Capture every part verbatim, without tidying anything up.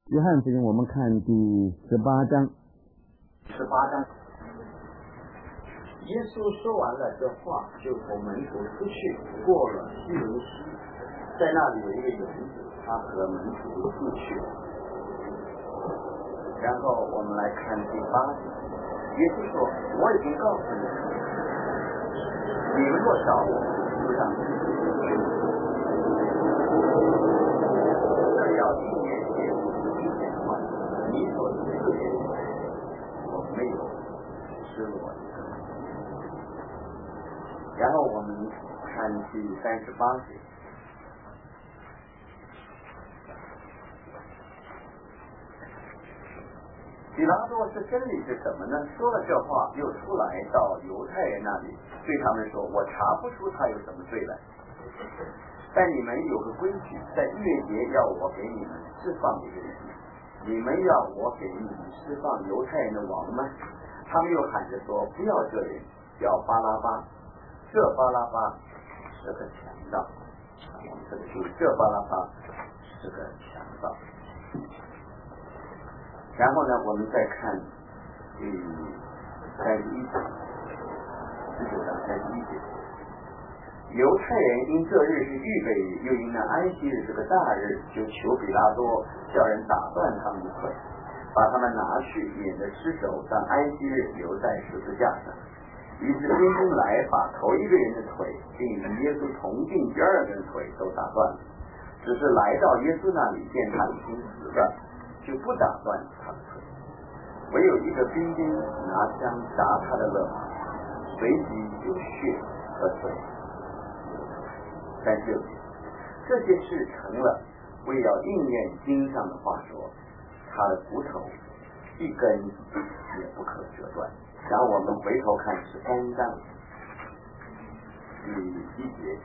约翰福音我们看第十八章。 十八章，耶稣说完了这话，就从门徒出去，过了西流溪，在那里有一个园子，他和门徒进去了。然后我们来看第八节，耶稣说：“我已经告诉你们，你们若找我，就让自己去。这要应验耶稣的一点话，你所赐给我，我没有失落的。”然后我们看第三十八节。比拉多是真理是什么呢？说了这话，又出来到犹太人那里，对他们说：“我查不出他有什么罪来。但你们有个规矩，在逾越节要我给你们释放一个人，你们要我给你们释放犹太人的王吗？”他们又喊着说：“不要这人，叫巴拉巴。这巴拉巴是个强盗。”我们这里就是这巴拉巴是个强盗。然后呢，我们再看第三十一节，十九章三十一节。犹太人因这日是预备日，又因那安息日是个大日，就求比拉多叫人打断他们的腿，把他们拿去，免得尸首当安息日留在十字架上。于是兵丁来，把头一个人的腿，并与耶稣同定第二个人的腿都打断了。只是来到耶稣那里，见他已经死了，就不打断他的腿，唯有一个兵丁拿枪砸他的肋旁，随即有血和水。三十六节，这些事成了，为要应验经上的话说，他的骨头一根也不可折断。然后我们回头看十三章第一节。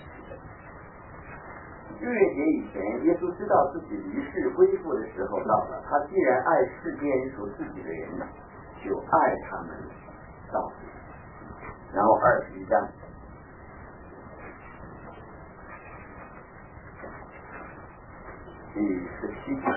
逾越节以前，耶稣知道自己离世归父的时候到了。他既然爱世间属自己的人，就爱他们到底。然后二十一章第十七节，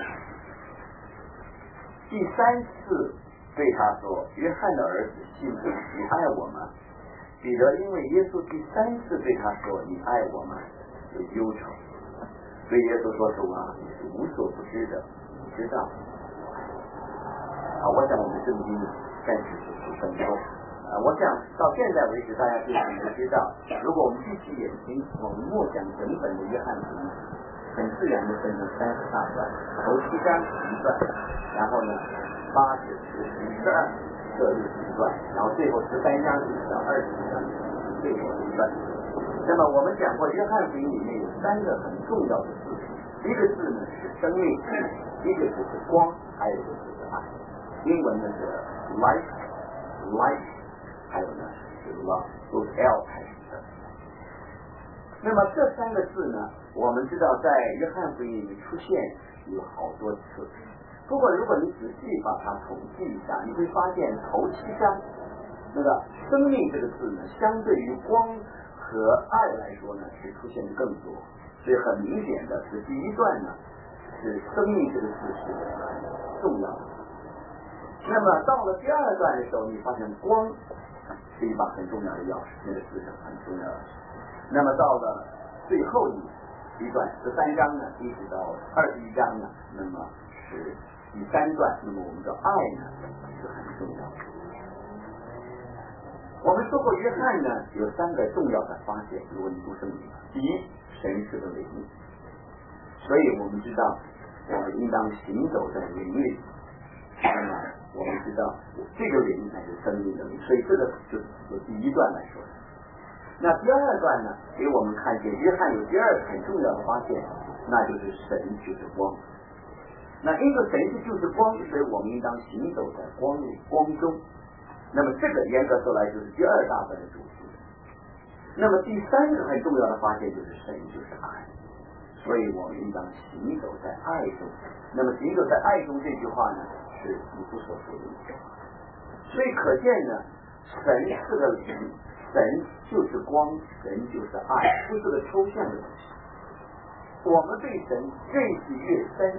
第三次对他说：“约翰的儿子西门，你爱我吗？”彼得因为耶稣第三次对他说：“你爱我吗？”就忧愁。所以耶稣说：“主啊，你是无所不知的，你知道。”啊，我想我们圣经暂时就十分钟。啊，我想到现在为止，大家对我们都知道，如果我们闭起眼睛，我们默想整本的约翰福音，很自然的分成三十大段，头七章一段，然后呢，八九十十二各六一段，然后最后十三章一直到二十章最后一段。那么我们讲过，约翰福音里面有三个很重要的字，一个字呢是生命，一个字是光，还有一个字是爱。英文呢是 light，light， 还有呢是 love， 都是 L 开始的。那么这三个字呢，我们知道在约翰福音里出现有好多次。不过如果你仔细把它统计一下，你会发现头七章那个生命这个字呢，相对于光和爱来说呢，是出现的更多。所以很明显的是，第一段呢是生命这个字是很重要的。那么到了第二段的时候，你发现光是一把很重要的钥匙，那个字是很重要的。那么到了最后一一段十三章呢，一直到二十一章呢，那么是第三段。那么我们的爱呢是很重要的。我们说过，约翰呢有三个重要的发现。如果你读圣经，第一，神是个灵，所以我们知道我们应当行走在灵里。那么我们知道这个灵才是生命的灵，所以这个就是第一段来说的。那第二段呢，给我们看见约翰有第二个很重要的发现，那就是神就是光。那因为神是就是光，所以我们应当行走在光里光中。那么这个严格说来就是第二大段的主题。那么第三个很重要的发现就是神就是爱，所以我们应当行走在爱中。那么行走在爱中这句话呢，是以弗所书的一句话。所以可见呢，神是个灵，神就是光，神就是爱，不是个抽象的东西。我们对神认识越深，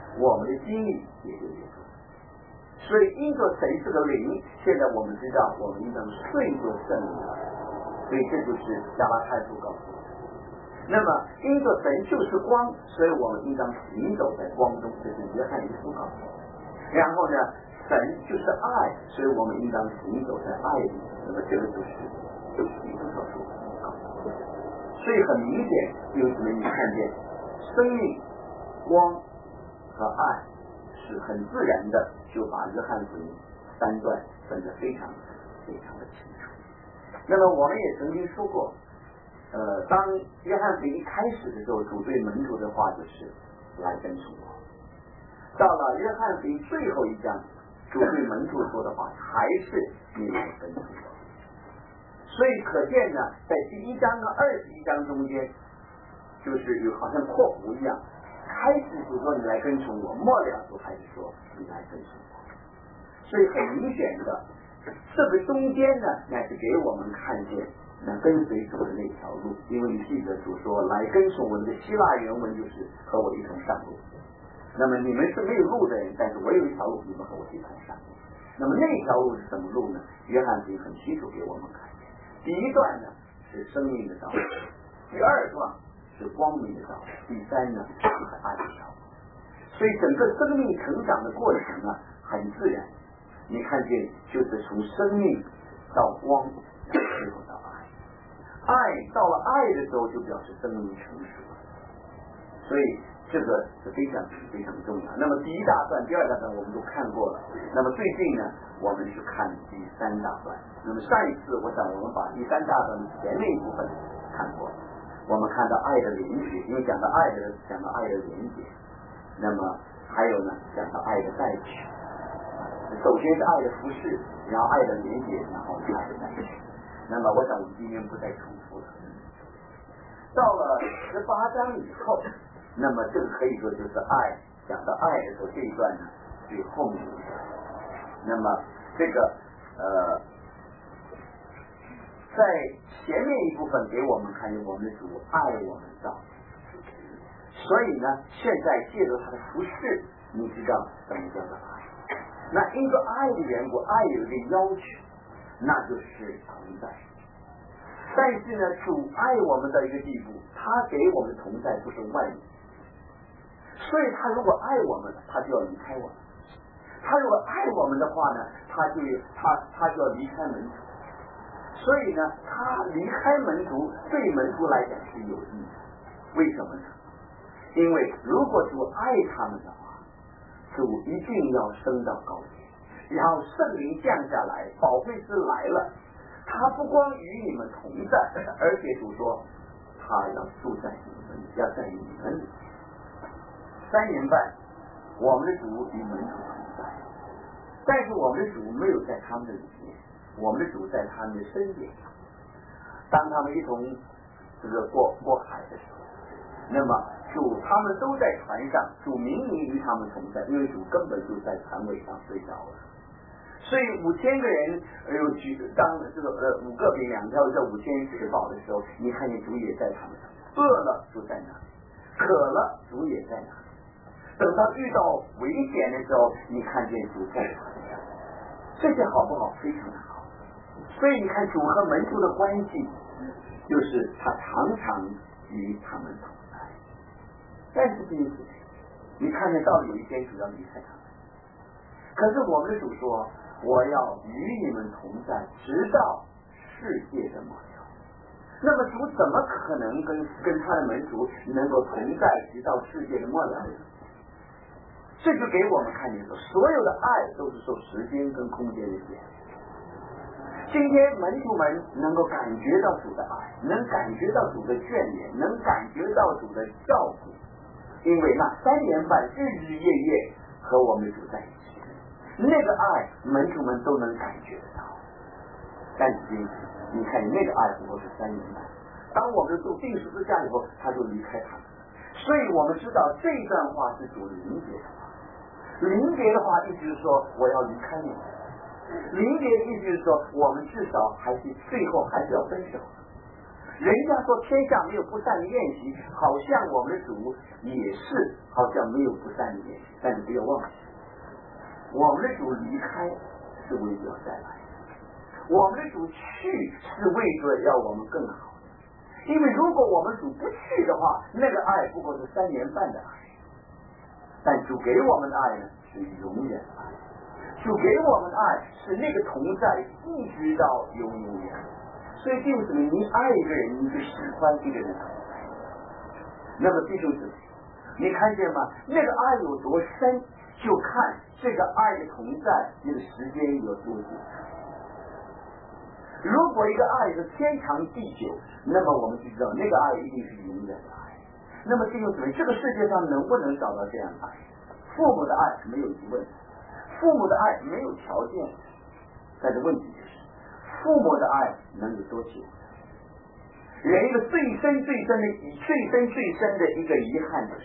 我们的经历也就越多。所以因着神是个灵，现在我们知道我们应当顺着圣灵，所以这就是加拉太书告诉我们。那么因着神就是光，所以我们应当行走在光中，这是约翰一书告诉我们。然后呢，神就是爱，所以我们应当行走在爱里。那么这个就是就是一个告诉我们告诉我们。所以很明显，因为什么？你看见生命、光和爱是很自然的，就把约翰福音三段分得非常非常的清楚。那么我们也曾经说过，呃，当约翰福音一开始的时候，主对门徒的话就是来跟从我。到了约翰福音最后一章，主对门徒说的话还是你来跟从我。所以可见呢，在第一章和二十一章中间，就是有好像括弧一样，开始主说你来跟从我，末了主还是说你来跟从我。所以很明显的，这个中间呢，乃是给我们看见那跟随主的那条路。因为你记得主说来跟从我，这个希腊原文就是和我一同上路。那么你们是没有路的人，但是我有一条路，你们和我一同上路。那么那条路是什么路呢？约翰福音很清楚给我们看见。第一段呢是生命的道路，第二段是光明的道路，第三呢就是爱的道路。所以整个生命成长的过程呢很自然，你看见就是从生命到光，最后到爱。爱到了爱的时候，就表示生命成熟了。所以这个是非常非常重要。那么第一大段、第二大段我们都看过了。那么最近呢，我们是看第三大段。那么上一次，我想我们把第三大段前面一部分看过了。我们看到爱的连结，因为讲到爱的，讲到爱的连结。那么还有呢，讲到爱的代取。首先是爱的服饰，然后爱的连结，然后爱的代取。那么我想我们今天不再重复了。到了十八章以后，那么这个可以说就是爱，讲到爱的时候，这一段呢最后面一段。那么这个呃，在前面一部分给我们看见我们的主爱我们到，所以呢，现在借着他的服饰，你知道什么叫做爱？那因为爱的缘故，爱有一个要求，那就是同在。但是呢，主爱我们到一个地步，他给我们的同在不是外面，所以他如果爱我们，他就要离开我们；他如果爱我们的话呢，他就他他就要离开门徒。所以呢，他离开门徒对门徒来讲是有益的。为什么呢？因为如果主爱他们的话，主一定要升到高天，然后圣灵降下来，保惠师来了。他不光与你们同在，而且主说他要住在你们，要在你们里。三年半，我们的主与门徒同在，但是我们的主没有在他们的里面，我们的主在他们的身边。当他们一同这个过过海的时候，那么主他们都在船上，主明明与他们同在，因为主根本就在船尾上睡着了。所以五千个人有举当这个呃五个饼两条这五千吃饱的时候，你看见主也在他们上面。饿了主在哪里？渴了主也在哪里？等到遇到危险的时候，你看见主在他们上面。这些好不好？非常的好。所以你看主和门徒的关系，就是他常常与他们同在。但是弟兄姊妹，你看见到有一天主要离开他们，可是我们的主说，我要与你们同在，直到世界的末了。那么主怎么可能跟跟他的门徒能够同在，直到世界的末了呢？这就给我们看见说，所有的爱都是受时间跟空间的限制。今天门徒们能够感觉到主的爱，能感觉到主的眷恋，能感觉到主的照顾，因为那三年半日日夜夜和我们的主在一起，那个爱门徒们都能感觉得到。但是你看那个爱不过是三年半，当我们的主定十字架以后，他就离开他们。所以我们知道这段话是主临别的话。临别的话意思是说，我要离开你们。临别的意思是说，我们至少还是最后还是要分手。 人家说天下没有不散的宴席，好像我们的主也是好像没有不散的宴席，但是不要忘记，我们的主离开是为了要再来，我们的主去是为了要我们更好。因为如果我们主不去的话，那个爱不过是三年半的爱，但主给我们的爱呢是永远的爱，主给我们的爱是那个同在一直到永永远远。所以弟兄姊妹，你爱一个人，你就喜欢这个人同在。那么弟兄姊妹，你看见吗？那个爱有多深，就看这个爱的同在那个时间有多久。如果一个爱是天长地久，那么我们就知道那个爱一定是永远的爱。那么弟兄姊妹，这个世界上能不能找到这样的爱？父母的爱没有疑问，父母的爱没有条件，但是问题就是父母的爱能有多久？人一个最深最深的最深最深的一个遗憾就是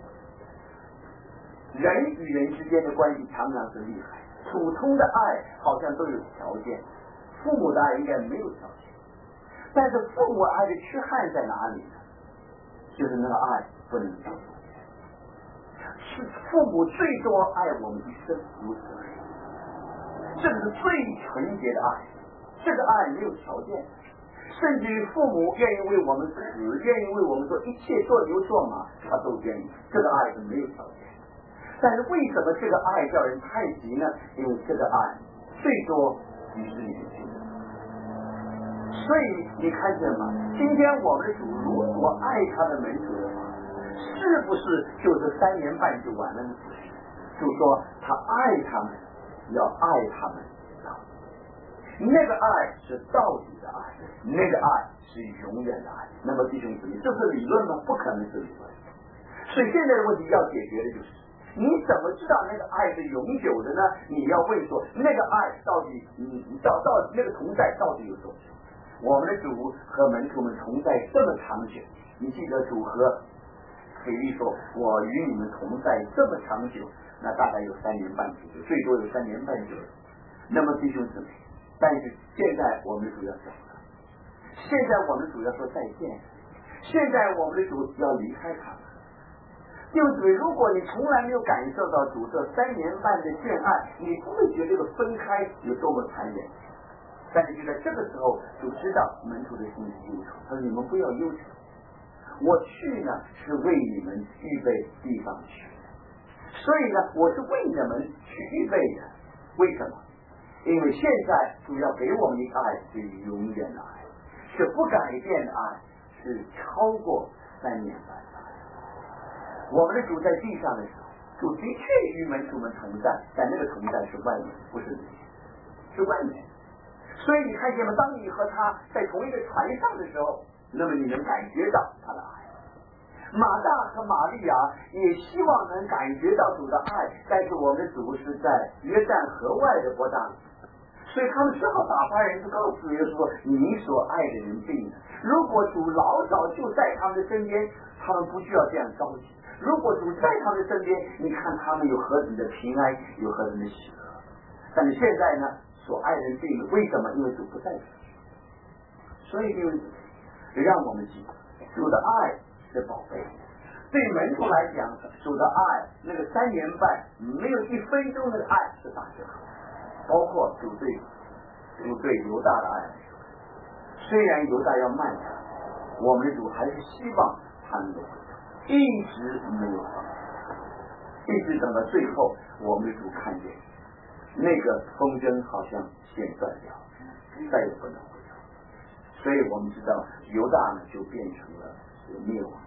人与人之间的关系常常是厉害，普通的爱好像都有条件，父母的爱应该没有条件，但是父母爱的缺憾在哪里呢？就是那个爱不能长久，是父母最多爱我们一生，如此而已。这个是最纯洁的爱，这个爱没有条件，甚至于父母愿意为我们死，愿意为我们做一切，做牛做马，他都愿意。这个爱是没有条件。但是为什么这个爱叫人太急呢？因为这个爱最多几十年去的。所以你看见吗？今天我们的主如果爱他的门徒的话，是不是就是三年半就完了呢？不是，就说他爱他们，要爱他们到底。那个爱是到底的爱，那个爱是永远的爱。那么弟兄姊妹，这是理论吗？不可能是理论。所以现在的问题要解决的就是，你怎么知道那个爱是永久的呢？你要问说，那个爱到底，你到到底那个同在到底有多久？我们的主和门徒们同在这么长久，你记得主和腓力说，我与你们同在这么长久，那大概有三年半左右，最多有三年半左右。那么弟兄姊妹，但是现在我们的主要走了，现在我们的主要说再见，现在我们的主要离开他了。弟兄姊妹，如果你从来没有感受到主这三年半的眷爱，你不会觉得这个分开有多么残忍。但是就在这个时候，主知道门徒的心是忧愁，他说你们不要忧愁，我去呢是为你们预备地方去的，所以呢我是为你们去预备的。为什么？因为现在主要给我们一个爱是永远的爱，是不改变的爱，是超过三年半的爱。我们的主在地上的时候，主的确与门徒们同在，但那个同在是外面，不是里面，是外面。所以你看见吗？当你和他在同一个船上的时候，那么你能感觉到他的爱。马大和玛利亚也希望能感觉到主的爱，但是我们的主是在约旦河外的伯大尼，所以他们只好打发人就告诉耶稣说，你所爱的人病了。如果主老早就在他们的身边，他们不需要这样着急。如果主在他们的身边，你看他们有何等的平安，有何等的喜乐。但是现在呢，所爱人病了，为什么？因为主不在。所以就让我们记得主的爱是宝贝。对门徒来讲，主的爱那个三年半没有一分钟的爱是大折扣，包括主对主对犹大的爱。虽然犹大要卖他，我们的主还是希望他能够回头，一直没有放弃，一直等到最后，我们的主看见那个风筝好像线断掉，再也不能回头。所以我们知道犹大呢就变成了灭亡。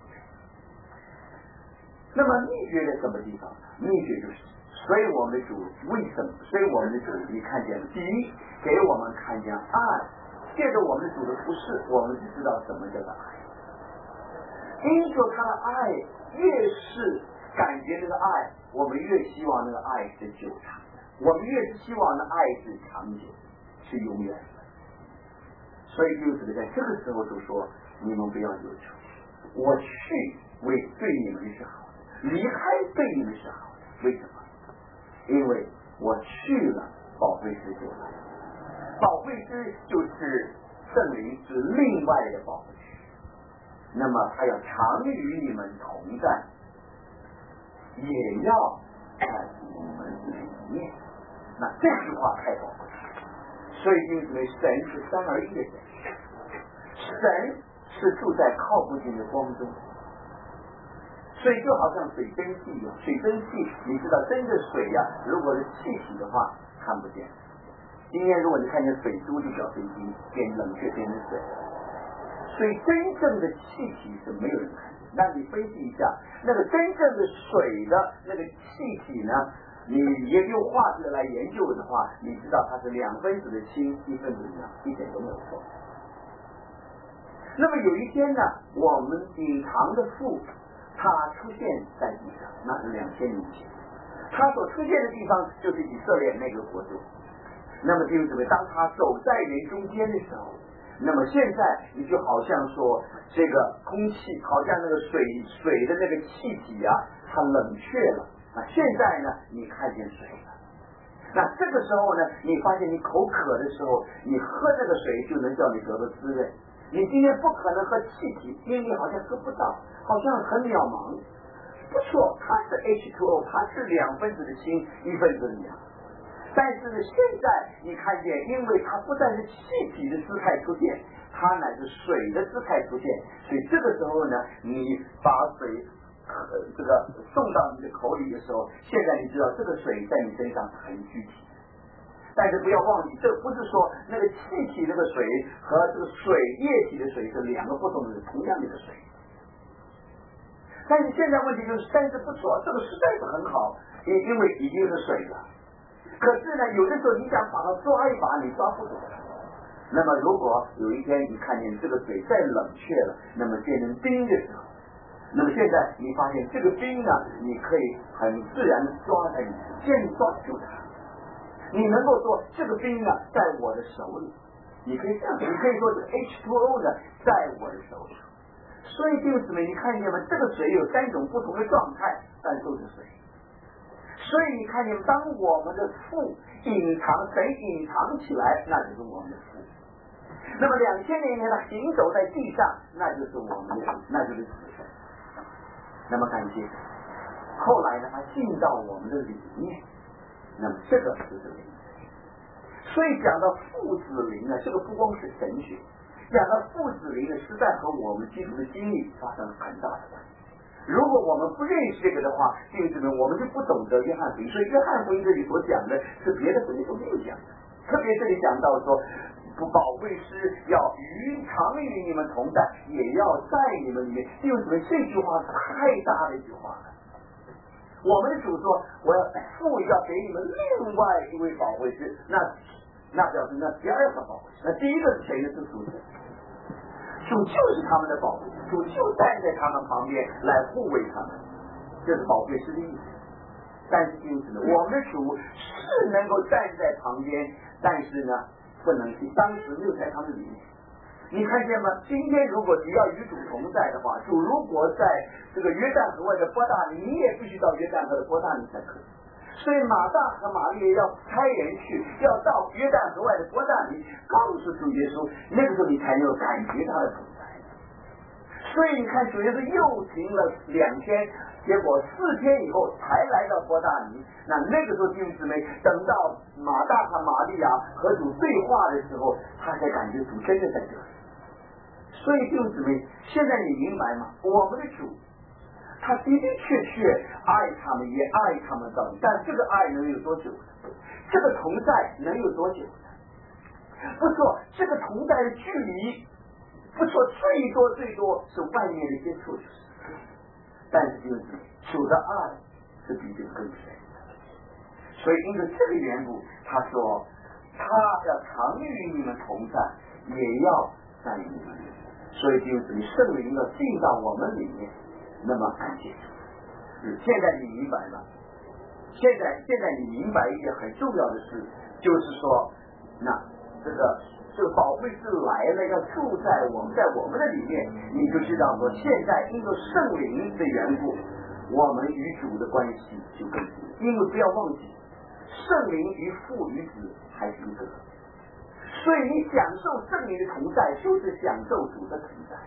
那么秘诀在什么地方呢？秘诀就是，所以我们的主为什么？所以我们的主你看见了，第一给我们看见爱，借着我们的主的服侍，我们就知道什么叫做爱。因此他的爱越是感觉这个爱，我们越希望那个爱是久长的，我们越是希望那爱是长久，是永远的。所以就是在这个时候就说，你们不要忧愁，我去为对你们是好的，离开对你们是好的。为什么？因为我去了，保惠师就来了。保惠师就是圣灵，是另外的保惠师。 那么他要常与你们同在，也要在你们里面。那这句话太宝贵，所以因为神是三而一的神，神是住在靠不近的光中，所以就好像水蒸气一样，水蒸气你知道真的水呀、啊，如果是气体的话看不见。今天如果你看见水珠，就表示已经变冷却变成水了。所以真正的气体是没有人看见。那你分析一下，那个真正的水的那个气体呢？你也用化学来研究的话，你知道它是两分子的氢，一分子的氧，一点都没有错。那么有一天呢，我们隐藏的父，它出现在地上，那是两千年前，它所出现的地方就是以色列那个国度。那么弟兄姊妹，当他走在人中间的时候，那么现在你就好像说这个空气，好像那个水水的那个气体啊，它冷却了。啊，现在呢，你看见水了。那这个时候呢，你发现你口渴的时候，你喝这个水就能叫你得到滋润。你今天不可能喝气体，因为你好像喝不到，好像很渺茫。不错，它是 H 二 O， 它是两分子的氢，一分子的氧。但是呢，现在你看见，因为它不再是气体的姿态出现，它乃是水的姿态出现，所以这个时候呢，你把水。呃，这个送到你的口里的时候，现在你知道这个水在你身上是很具体的，但是不要忘记，这不是说那个气体这个水和这个水液体的水是两个不同的同样的水。但是现在问题就是，但是不错，这个实在是很好，因因为已经是水了。可是呢，有的时候你想把它抓一把，你抓不住。那么如果有一天你看见这个水再冷却了，那么变成冰的时候。那么现在你发现这个冰呢，你可以很自然的抓在你手，现在抓住它。你能够说这个冰呢在我的手里，你可以这样，你可以说这个 H 二 O 呢在我的手里。所以弟兄姊妹，你看见吗？这个水有三种不同的状态，但都是水。所以你看见，当我们的父隐藏，神隐藏起来，那就是我们的父。那么两千年前他行走在地上，那就是我们的，那就是子神。那么感谢，后来呢，他进到我们的里面，那么这个就是灵。所以讲到父子灵呢，这个不光是神学，讲到父子灵呢，实在和我们基督的经历发生了很大的关系。如果我们不认识这个的话，弟兄姊妹，我们就不懂得约翰福音。所以约翰福音这里所讲的是别的福音都没有讲的，特别这里讲到说。不，宝贵师要与常与你们同在，也要在你们里面。弟兄姊妹，这句话是太大的一句话了。我们的主说，我要父要给你们另外一位宝贵师，那那表示那第二个宝贵师。那第一个是谁呢？是主子。主就是他们的宝贵师，主就站在他们旁边来护卫他们，这是宝贵师的意思。但是弟兄姊妹，我们的主是能够站在旁边，但是呢。不能去，当时没有在他们里面。你看见吗？今天如果只要与主同在的话，主如果在这个约旦河外的伯大尼，你也必须到约旦河的伯大尼才可以。所以马大和玛利亚要差人去，要到约旦河外的伯大尼，告诉主耶稣，那个时候你才能够感觉他的同在。所以你看，主耶稣又停了两天。结果四天以后才来到伯大尼，那那个时候弟兄姊妹，等到马大和玛利亚和主对话的时候，他才感觉主真的在这里。所以弟兄姊妹，现在你明白吗？我们的主，他的的确确爱他们，也爱他们到底，但这个爱能有多久呢？这个同在能有多久呢？不错，这个同在的距离，不错，最多最多是外面的接触，就是。但是就是主的爱是比这个更深的，所以因为这个缘故，他说他要常与你们同在，也要在你们里面。所以就是圣灵要进到我们里面，那么感谢主。现在你明白了，现在现在你明白一件很重要的事，就是说，那这个。这个宝贵是来了，要住在我们在我们的里面，你就知道说，现在因为圣灵的缘故，我们与主的关系就更近。因为不要忘记，圣灵与父与子还是一个，所以你享受圣灵的同在，就是享受主的同在。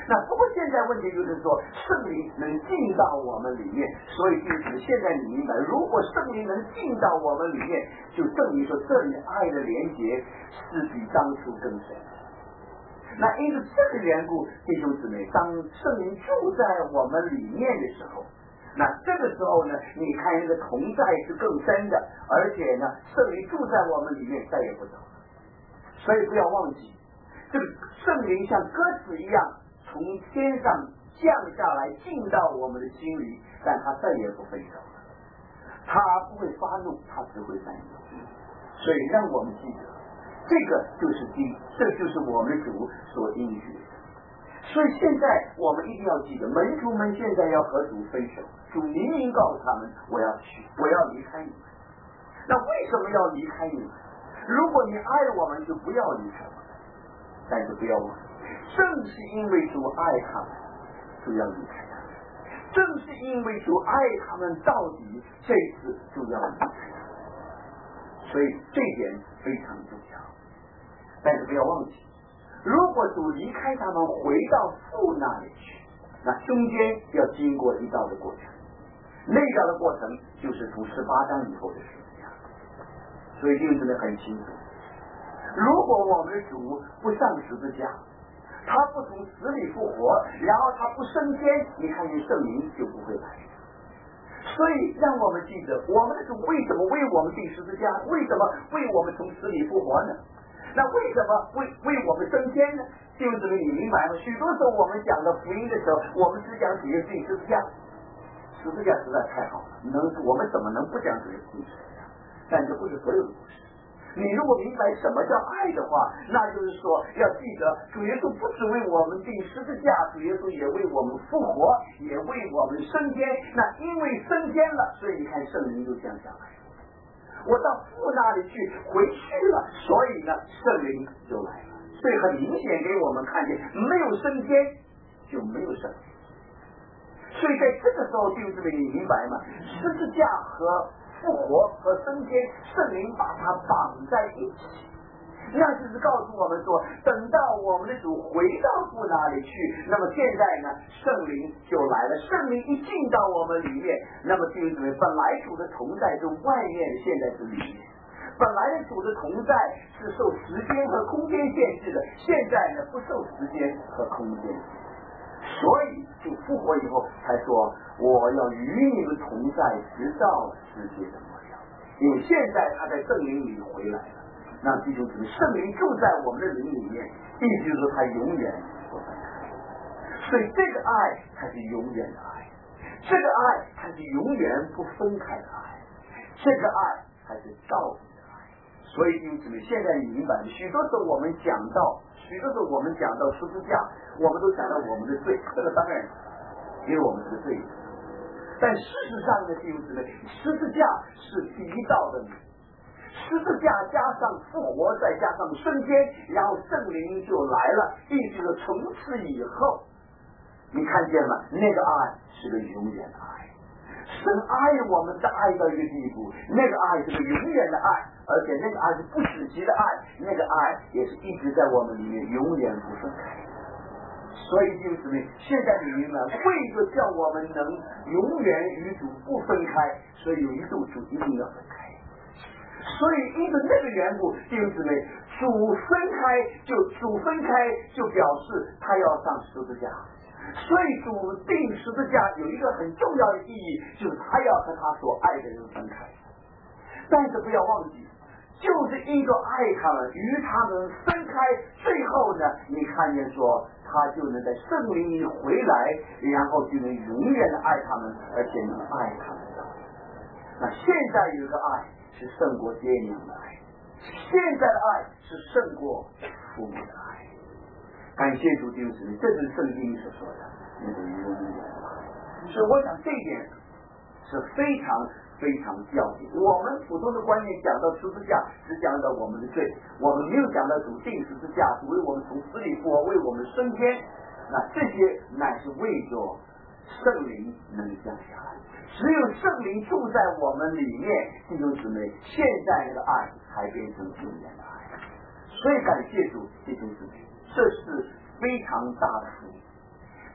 那不过现在问题就是说，圣灵能进到我们里面，所以就是现在你明白，如果圣灵能进到我们里面，就证明说这里爱的连结是比当初更深。那因此这个缘故，弟兄姊妹，当圣灵住在我们里面的时候，那这个时候呢，你看这个同在是更深的，而且呢，圣灵住在我们里面再也不走了。所以不要忘记，这个圣灵像鸽子一样从天上降下来，进到我们的心里，但他再也不飞走了。他不会发怒，他只会担忧。所以让我们记得，这个就是经，这就是我们主所应许的。所以现在我们一定要记得，门徒们现在要和主分手，主明明告诉他们，我要去，我要离开你们。那为什么要离开你们？如果你爱我们，就不要离开我们。但是不要忘记，正是因为主爱他们，就要离开他们；正是因为主爱他们到底，这次就要离开他们。所以这一点非常重要。但是不要忘记，如果主离开他们回到父那里去，那中间要经过一道的过程，那道的过程就是从十八章以后的事。所以弟兄姊妹很清楚，如果我们的主不上十字架，他不从死里复活，然后他不升天，你看见圣灵就不会来。所以让我们记得，我们的主为什么为我们定十字架？为什么为我们从死里复活呢？那为什么为为我们升天呢？弟兄姊妹，你明白吗？许多时候我们讲到福音的时候，我们只讲主耶稣定十字架，十字架实在太好了，能我们怎么能不讲主耶稣定十字架？但这不是所有的故事。你如果明白什么叫爱的话，那就是说要记得，主耶稣不只为我们定十字架，主耶稣也为我们复活，也为我们升天。那因为升天了，所以你看圣灵就降下来。我到父那里去，回去了，所以呢，圣灵就来了。所以很明显给我们看见，没有升天就没有圣灵。所以在这个时候，弟兄姊妹，你明白吗？十字架和复活和升天，圣灵把它绑在一起，那就是告诉我们说，等到我们的主回到父那里去，那么现在呢，圣灵就来了。圣灵一进到我们里面，那么弟兄姊妹，本来主的同在是外面，现在是里面。本来的主的同在是受时间和空间限制的，现在呢不受时间和空间限制。所以就复活以后才说，我要与你们同在，直到世界的末了。因为现在他在圣灵里回来了，那弟兄姊妹，圣灵住在我们的灵里面，意思就是说他永远不分开。所以这个爱才是永远的爱，这个爱才是永远不分开的爱，这个爱才是到底的爱。所以弟兄姊妹，现在你明白，许多时候我们讲到许多时候我们讲到十字架，我们都讲到我们的罪，这个当然因为我们是罪人。但事实上的弟兄姊妹，十字架是第一道的理，十字架加上复活，再加上升天，然后圣灵就来了，意思是从此以后，你看见了，那个爱是个永远的爱。神爱我们是爱到一个地步，那个爱是个永远的爱，而且那个爱是不死极的爱，那个爱也是一直在我们里面永远不分开。所以弟兄姊妹，现在你明白，为着叫我们能永远与主不分开，所以有一度主一定要分开。所以因着那个缘故，弟兄姊妹，主分开就主分开就表示他要上十字架。所以主定十字架有一个很重要的意义，就是他要和他所爱的人分开。但是不要忘记，就是因着爱他们，与他们分开，最后呢，你看见说他就能在圣灵里回来，然后就能永远的爱他们，而且能爱他们到底。那现在有一个爱是胜过爹娘的爱，现在的爱是胜过父母的爱。感谢主弟兄姊妹，这是圣经所说的那个永远的爱。所以我想这一点是非常非常要紧。我们普通的观念讲到十字架，只讲到我们的罪，我们没有讲到主定十字架是为我们从死里复活，为我们升天。那这些乃是为着圣灵能降下来，只有圣灵住在我们里面，弟兄姊妹，现在那个爱才变成永远的爱。所以感谢主弟兄姊妹，这是非常大的福音。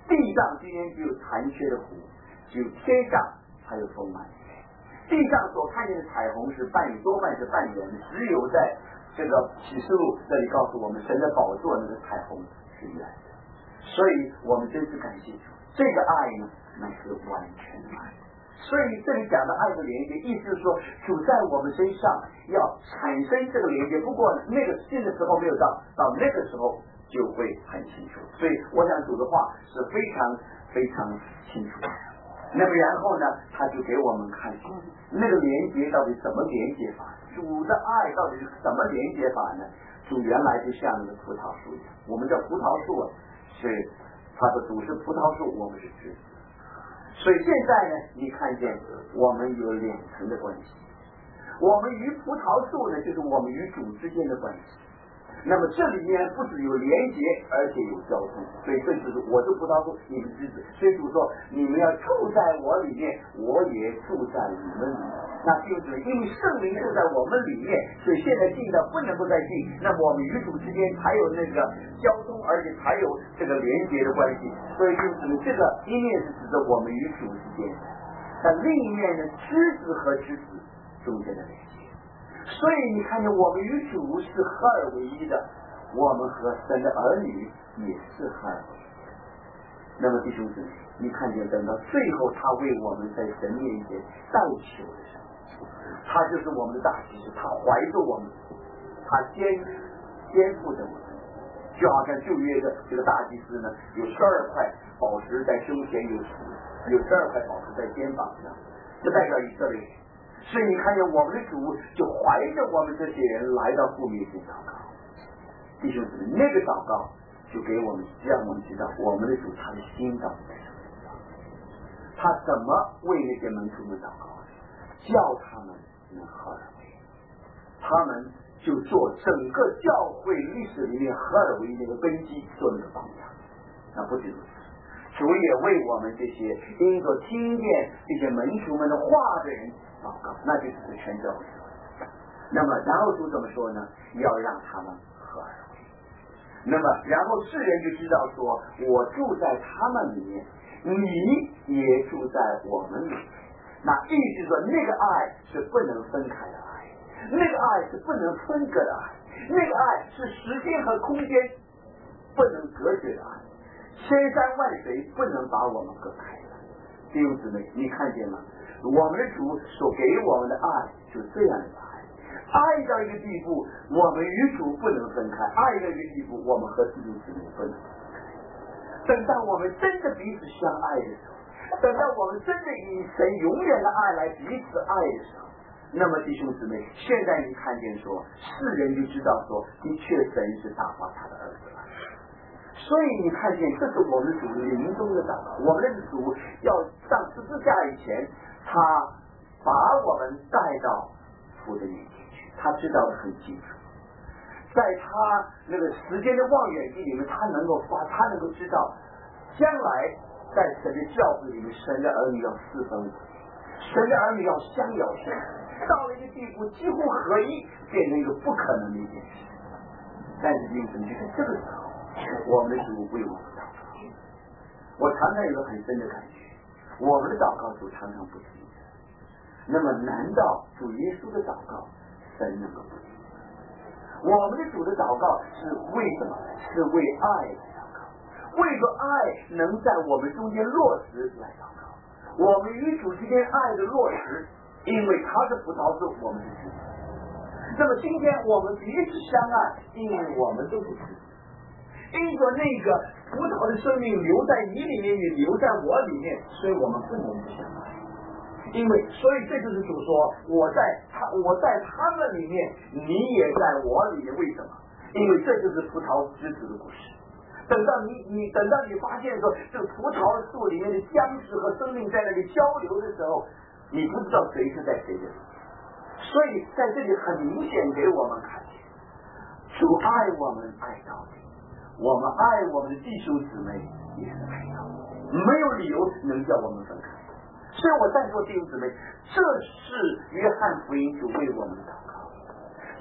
地上今天只有残缺的湖，只有天上才有丰满的水。地上所看见的彩虹是半多半是半圆的，只有在这个启示录这里告诉我们，神的宝座那个彩虹是圆的。所以我们真是感谢主，这个爱呢，那是完全的爱。所以这里讲的爱的连接，意思是说主在我们身上要产生这个连接。不过那个信的时候没有到，到那个时候就会很清楚。所以我想主的话是非常非常清楚的。那么然后呢，他就给我们看那个连接到底怎么连接法，主的爱到底是怎么连接法呢？主原来就像那个葡萄树一样，我们的葡萄树啊是他的主是葡萄树，我们是枝子。所以现在呢，你看见我们有两层的关系，我们与葡萄树呢，就是我们与主之间的关系。那么这里面不只有连结，而且有交通。所以这就是我是葡萄树，你们枝子。所以主说，你们要住在我里面，我也住在你们里面。那就是因为圣灵住在我们里面，所以现在进的不能够再进。那么我们与主之间才有那个交通，而且才有这个连结的关系。所以就是这个一面是指的我们与主之间，但另一面呢，枝子和枝子中间的连接。所以你看见我们与主是合而为一的，我们和神的儿女也是合而为一的。那么弟兄姊妹，你看见等到最后他为我们在神面前代求的时候，他就是我们的大祭司，他怀着我们，他肩肩负着我们，就好像旧约的这个大祭司呢，有十二块宝石在胸前，有有十二块宝石在肩膀上，这代表以色列人。所以你看见我们的主就怀着我们这些人来到父面前祷告，弟兄姊妹，那个祷告就给我们让我们知道我们的主他的心到底在什么地方，他怎么为那些门徒们祷告，叫他们能合而为一，他们就做整个教会历史里面合而为一那个根基，做那个榜样。那不仅如此，主也为我们这些因着听见这些门徒们的话的人祷告，那就是全教会。那么然后主怎么说呢？要让他们合而为一。那么然后世人就知道说，我住在他们里面，你也住在我们里面。那意思说，那个爱是不能分开的爱，那个爱是不能分割的爱，那个爱是时间和空间不能隔绝的爱，千山万水不能把我们隔开的。弟兄姊妹，你看见吗？我们的主所给我们的爱就这样的爱，爱到一个地步，我们与主不能分开；爱到一个地步，我们和弟兄姊妹不能分开。等到我们真的彼此相爱的时候，等到我们真的以神永远的爱来彼此爱的时候，那么弟兄姊妹，现在你看见说，世人就知道说，的确神是打发他的儿子了。所以你看见，这是我们的主临终的祷告。我们的主要上十字架以前，他把我们带到父的面前去，他知道的很清楚。在他那个时间的望远镜里面，他能够发，他能够知道，将来在神的教会里面，神的儿女要四分五裂，神的儿女要相咬相爱，到了一个地步，几乎合一，变成一个不可能的一件事。但是因此，就在这个时候，我们的主为我们祷告。我常常有个很深的感觉，我们的祷告主常常不听的。那么难道主耶稣的祷告神能够不听？我们的主的祷告是为什么？是为爱来祷告，为着爱能在我们中间落实来祷告。我们与主之间爱的落实，因为他是葡萄树，我们是枝子。那么今天我们彼此相爱，因为我们都是枝子。因着那个葡萄的生命留在你里面，也留在我里面，所以我们不能不相爱。因为所以这就是主说，我在他我在他们里面，你也在我里面。为什么？因为这就是葡萄枝子的故事。等到你你等到你发现说，这个葡萄树里面的浆汁和生命在那里交流的时候，你不知道谁是在谁的里面。所以在这里很明显给我们看见，主爱我们爱到底，我们爱我们的弟兄姊妹也是爱到底，没有理由能叫我们分开。所以我再说弟兄姊妹，这是约翰福音主为我们祷告，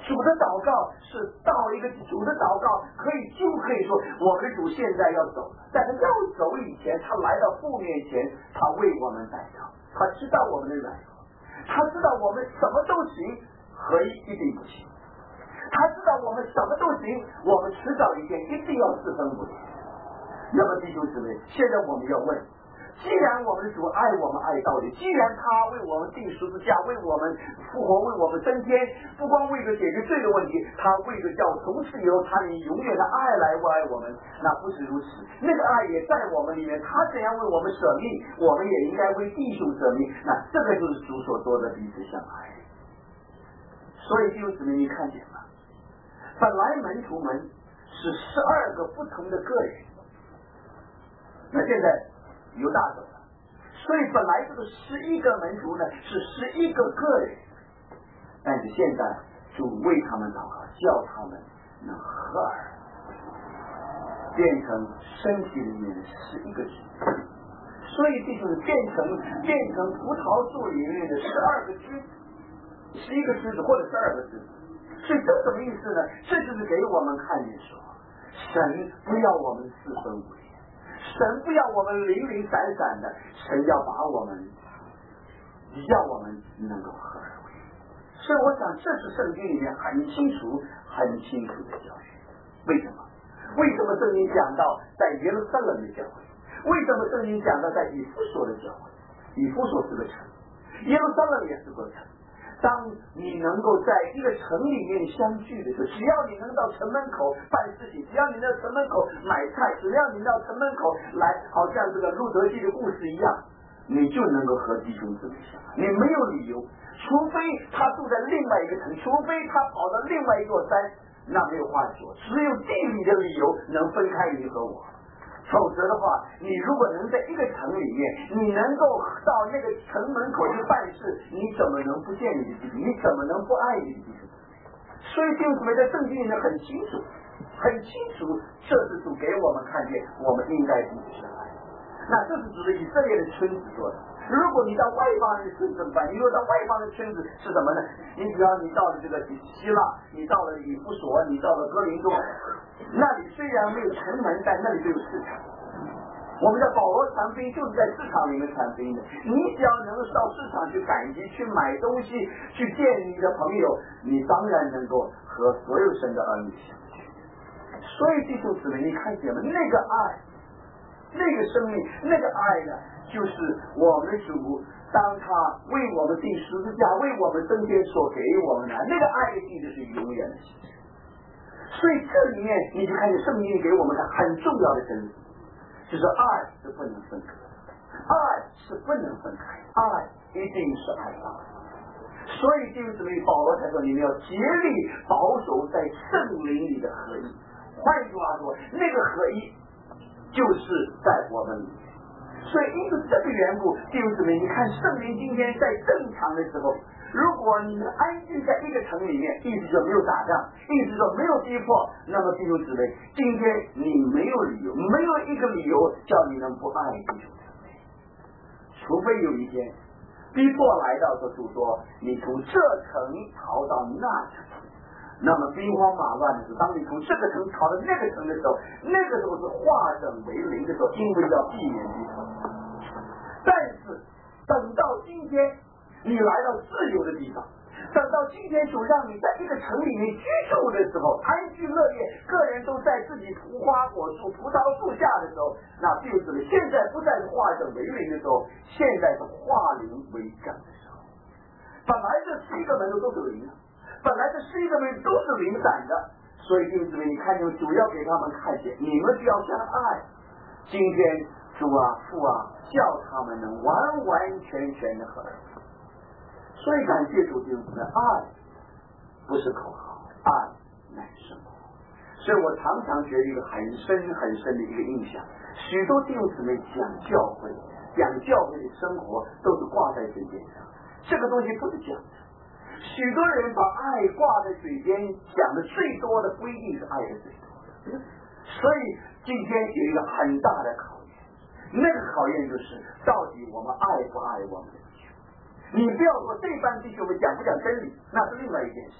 主的祷告是到一个主的祷告可以就可以说我们主现在要走了，在他要走以前，他来到父面前，他为我们代祷，他知道我们的软弱，他知道我们什么都行，合一一定不行，他知道我们什么都行，我们迟早一天一定要四分五裂。那么弟兄姊妹，现在我们要问，既然我们的主爱我们爱到底，既然他为我们钉十字架，为我们复活，为我们升天，不光为了解决罪的问题，他为了叫从此以后他以永远的爱来爱我们，那不止如此，那个爱也在我们里面，他怎样为我们舍命，我们也应该为弟兄舍命，那这个就是主所说的彼此相爱。所以弟兄姊妹，你看见了，本来门徒们是十二个不同的个人，那现在犹大走了，所以本来这个十一个门徒呢是十一个个人，但是现在主为他们祷告，叫他们能合而变成身体里面的十一个枝子，所以这就是变成变成葡萄树里面的十二个枝子，十一个枝子或者十二个枝子。所以这什么意思呢？这就是给我们看见说，神不要我们四分五裂，神不要我们零零散散的，神要把我们要我们能够合而为一。所以我想这是圣经里面很清楚很清楚的教训。为什么？为什么圣经讲到在耶路撒冷的教会？为什么圣经讲到在以弗所的教会？以弗所是个城，耶路撒冷也是个城。当你能够在一个城里面相聚的时候，只要你能到城门口办事情，只要你到城门口买菜，只要你到城门口来，好像这个路德记的故事一样，你就能够和弟兄姊妹相爱。你没有理由，除非他住在另外一个城，除非他跑到另外一座山，那没有话说，只有地理的理由能分开你和我。否则的话，你如果能在一个城里面，你能够到那个城门口去办事，你怎么能不见你的弟兄？你怎么能不爱你的弟兄？所以弟兄姊妹在圣经里面很清楚，很清楚，这是主给我们看见，我们应该彼此相爱。那这是指的以色列的村子说的。如果你到外邦人的村子怎么办？你说到外邦的村子是什么呢？你比方你到了这个希腊，你到了以弗所，你到了哥林多，那里虽然没有城门，但那里就有市场。我们的保罗传福音就是在市场里面传福音的。你只要能够到市场去赶集，去买东西，去见你的朋友，你当然能够和所有神的儿女相聚。所以弟兄姊妹，你看见了那个爱，那个生命，那个爱呢，就是我们的主当他为我们钉十字架，为我们升天所给我们的那个爱的性质是永远的性质。所以这里面你就看见圣经给我们的很重要的真理，就是爱是不能分割的，爱是不能分开，爱一定是爱到底。所以弟兄姊妹，保罗才说你们要竭力保守在圣灵里的合一。换句话说，那个合一就是在我们里面。所以因此这个缘故，弟兄姊妹，你看圣灵今天在正常的时候，如果你能安静在一个城里面，意思就没有打仗，意思就没有逼迫，那么弟兄姊妹，今天你没有理由，没有一个理由叫你能不爱弟兄姊妹，除非有一天逼迫来到的主说你从这城逃到那城，那么兵荒马乱的时候，当你从这个城逃到那个城的时候，那个时候是化整为零的时候，因为要避免逼迫。但是等到今天你来到自由的地方，等到今天主让你在一个城里面居住的时候，安居乐业，个人都在自己无花果树、葡萄树下的时候，那弟兄姊妹，现在不再是化整为零的时候，现在是化零为整的时候。本来这十一个门徒都是零的，本来这十一个门徒都是零散的，所以弟兄姊妹，你看见主要给他们看见，你们只要相爱，今天主啊父啊，叫他们能完完全全的合而为一。所以感谢主弟兄姊妹，爱不是口号，爱乃是生活。所以我常常觉得一个很深很深的一个印象，许多弟兄姊妹讲教会讲教会的生活都是挂在嘴边上，这个东西不是讲的。许多人把爱挂在嘴边，讲的最多的不一定是爱的最多的。所以今天有一个很大的考验，那个考验就是到底我们爱不爱我们的弟兄。你不要说这班弟兄们讲不讲真理，那是另外一件事。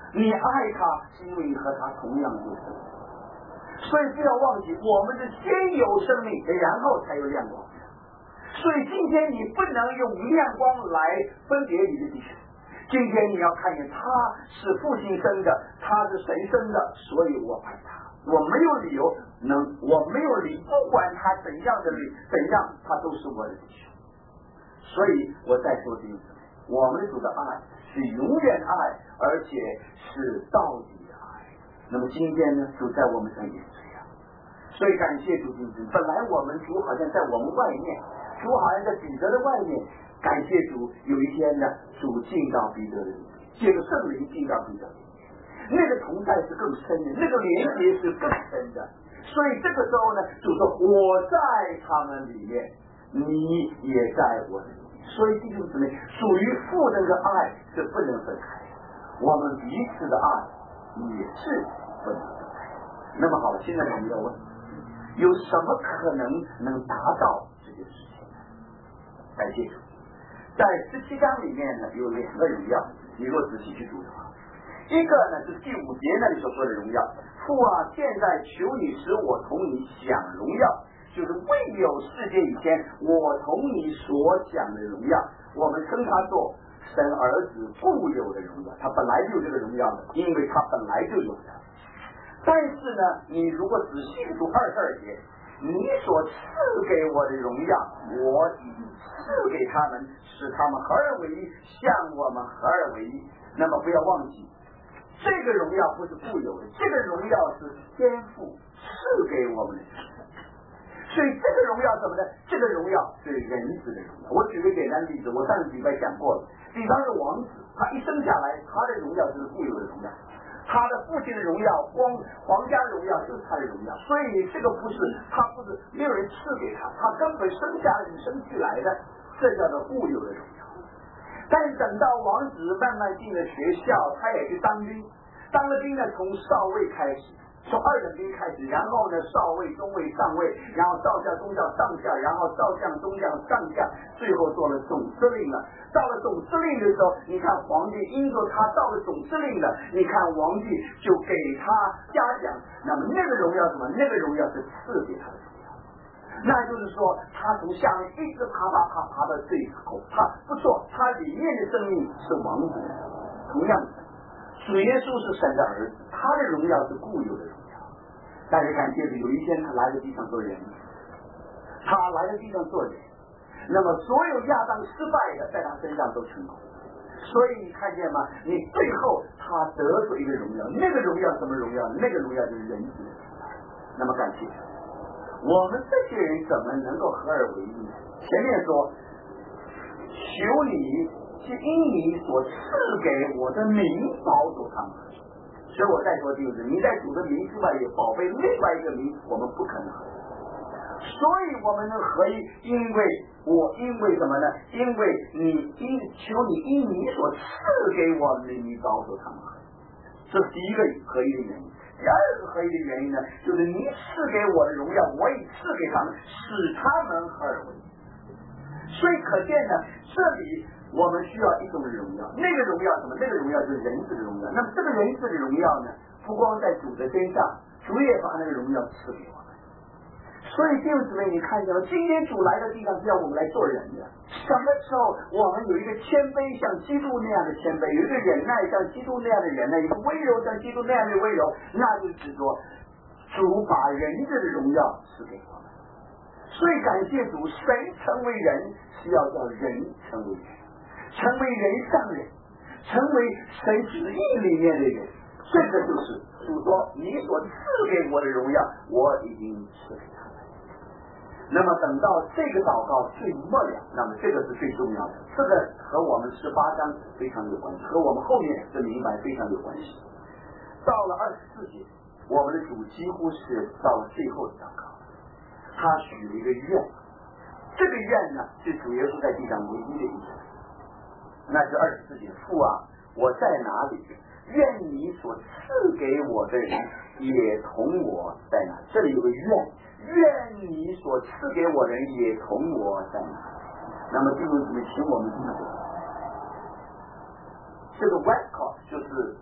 你爱他是因为你和他同样有生命，所以不要忘记，我们是先有生命，然后才有亮光。所以今天你不能用亮光来分别你的弟兄。今天你要看见他是父亲生的，他是神生的，所以我爱他。我没有理由能，我没有理，不管他怎样的理，怎样他都是我的弟兄。所以我再说这一次，我们主的爱是永远爱，而且是到底的爱。那么今天呢，主在我们身边这样，所以感谢主今天。本来我们主好像在我们外面，主好像在彼得的外面。感谢主，有一天呢，主进到彼得的里面，借着圣灵进到彼得里面，那个同在是更深的，那个连接是更深的。所以这个时候呢，主说我在他们里面，你也在我的里面。所以弟兄姊妹，属于父的那个爱是不能分开的，我们彼此的爱也是不能分开的。那么好，现在我们要问，有什么可能能达到这件事情呢？感谢主。在十七章里面呢，有两个荣耀，你若仔细去读的话，一个呢是第五节那里所说的荣耀，父啊，现在求你使我同你享荣耀，就是未有世界以前我同你所享的荣耀，我们称它做神儿子固有的荣耀，他本来就有这个荣耀的，因为他本来就有的。但是呢，你如果仔细读二十二节，你所赐给我的荣耀，我已赐给他们，使他们合而为一，像我们合而为一。那么不要忘记，这个荣耀不是固有的，这个荣耀是天父赐给我们的。所以这个荣耀什么呢？这个荣耀是人子的荣耀。我举个简单的例子，我上个礼拜讲过了。比方说王子，他一生下来，他的荣耀就是固有的荣耀。他的父亲的荣耀，皇皇家荣耀就是他的荣耀，所以这个不是他不是没有人赐给他，他根本生下与生俱来的，这叫做固有的荣耀。但是等到王子慢慢进了学校，他也去当兵，当了兵呢，从少尉开始，从二等兵开始，然后呢，少尉、中尉、上尉，然后少校、中校、上校，然后少将、中将、上将，最后做了总司令了。到了总司令的时候，你看皇帝因着他到了总司令了，你看皇帝就给他嘉奖。那么那个荣耀什么？那个荣耀是赐给他的荣耀。那就是说，他从下面一直爬爬爬爬到最后，他不错，他里面的生命是王子的。同样的，主耶稣是神的儿子，他的荣耀是固有的荣耀。但是感谢主，有一天他来到地上做人，他来到地上做人。那么所有亚当失败的在他身上都成功，所以你看见吗？你最后他得出一个荣耀，那个荣耀什么荣耀？那个荣耀就是人子的荣耀。那么感谢我们这些人怎么能够合而为一呢？前面说求你是因你所赐给我的名保守他们，所以我再说就是你在主的名之外也宝贝另外一个名，我们不可能合一。所以我们能合一，因为我因为什么呢？因为你因求你因你所赐给我们的名保守他们合一，这是第一个合一的原因。第二个合一的原因呢，就是你赐给我的荣耀，我也赐给他们，使他们合而为一。所以可见呢，这里我们需要一种荣耀，那个荣耀什么？那个荣耀就是人子的荣耀。那么这个人子的荣耀呢，不光在主的身上，主也把那个荣耀赐给我们。所以弟兄姊妹，你看见了，今天主来的地方是要我们来做人的。什么时候我们有一个谦卑像基督那样的谦卑，有一个忍耐像基督那样的忍耐，有一个温柔像基督那样的温柔，那就是说主把人子的荣耀赐给我们。所以感谢主，神成为人是要叫人成为人，成为人上人，成为神旨意里面的人。这个就是主说你所赐给我的荣耀，我已经赐给他们。那么等到这个祷告最末了，那么这个是最重要的，这个和我们十八章非常有关系，和我们后面的明白非常有关系。到了二十四节，我们的主几乎是到了最后的祷告，他许了一个愿，这个愿呢是主耶稣在地上唯一的一次，那是二十四节，父啊，我在哪里？愿你所赐给我的人也同我在哪。这里有个愿，愿你所赐给我的人也同我在哪。那么弟兄姊妹，请我们记住，这个 Westcott 就是这个圣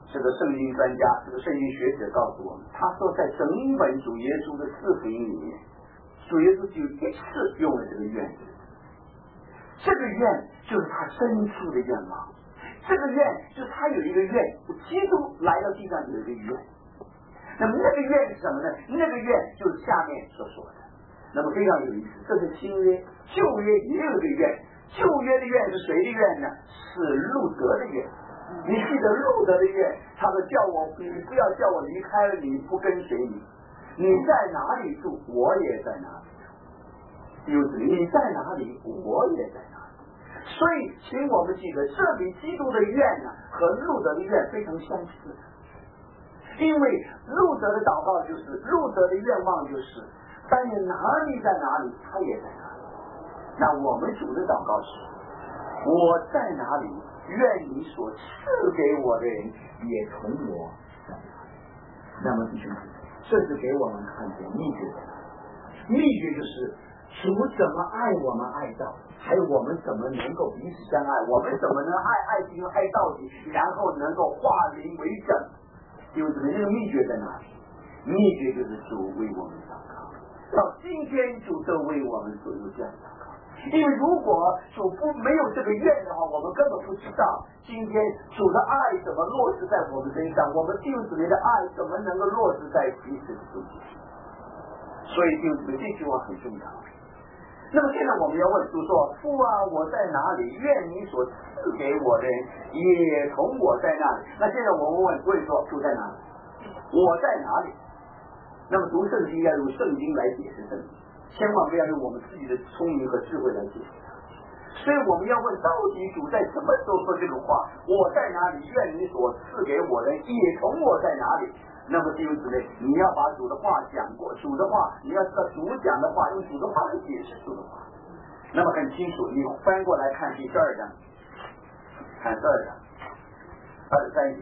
圣经专家，这个圣经学者告诉我们，他说在整本主耶稣的四福音里面，主耶稣只有一次用了这个愿字，这个愿就是他深处的愿望，这个愿就是他有一个愿，基督来到地上有一个愿。那么那个愿是什么呢？那个愿就是下面所说的。那么非常有意思，这是新约，旧约也有一个愿，旧约的愿是谁的愿呢？是路德的愿。你记得路德的愿，他说叫我，你不要叫我离开了你，不跟随你，你在哪里住，我也在哪里住。有子，你在哪里，我也在哪里。所以，请我们记得，这里基督的愿呢，和路德的愿非常相似。因为路德的祷告就是，路德的愿望就是，但你哪里在哪里，他也在哪里。那我们主的祷告是，我在哪里，愿你所赐给我的人也同我在哪里。那么弟兄姊妹，这是给我们看见秘诀在哪里？秘诀就是主怎么爱我们爱到，还有我们怎么能够彼此相爱，我们怎么能爱爱情爱到底，然后能够化零为整。弟兄姊妹，这个秘诀在哪里？秘诀就是主为我们祷告，到今天主都为我们所有这样祷告。因为如果主不没有这个愿的话，我们根本不知道今天主的爱怎么落实在我们身上，我们弟兄姊妹的爱怎么能够落实在彼此的中间。所以弟兄姊妹，这句话很重要。那么现在我们要问主说，父啊，我在哪里？愿你所赐给我的人也同我在那里。那现在我们问问说，主在哪里？我在哪里？那么读圣经要用圣经来解释圣经，千万不要用我们自己的聪明和智慧来解释它。所以我们要问，到底主在什么时候说这个话？我在哪里？愿你所赐给我的人也同我在哪里？那么弟兄姊妹，你要把主的话讲过，主的话你要知道主讲的话，用主的话来解释主的话。那么很清楚，你翻过来看第十二章，看十二章二十三节。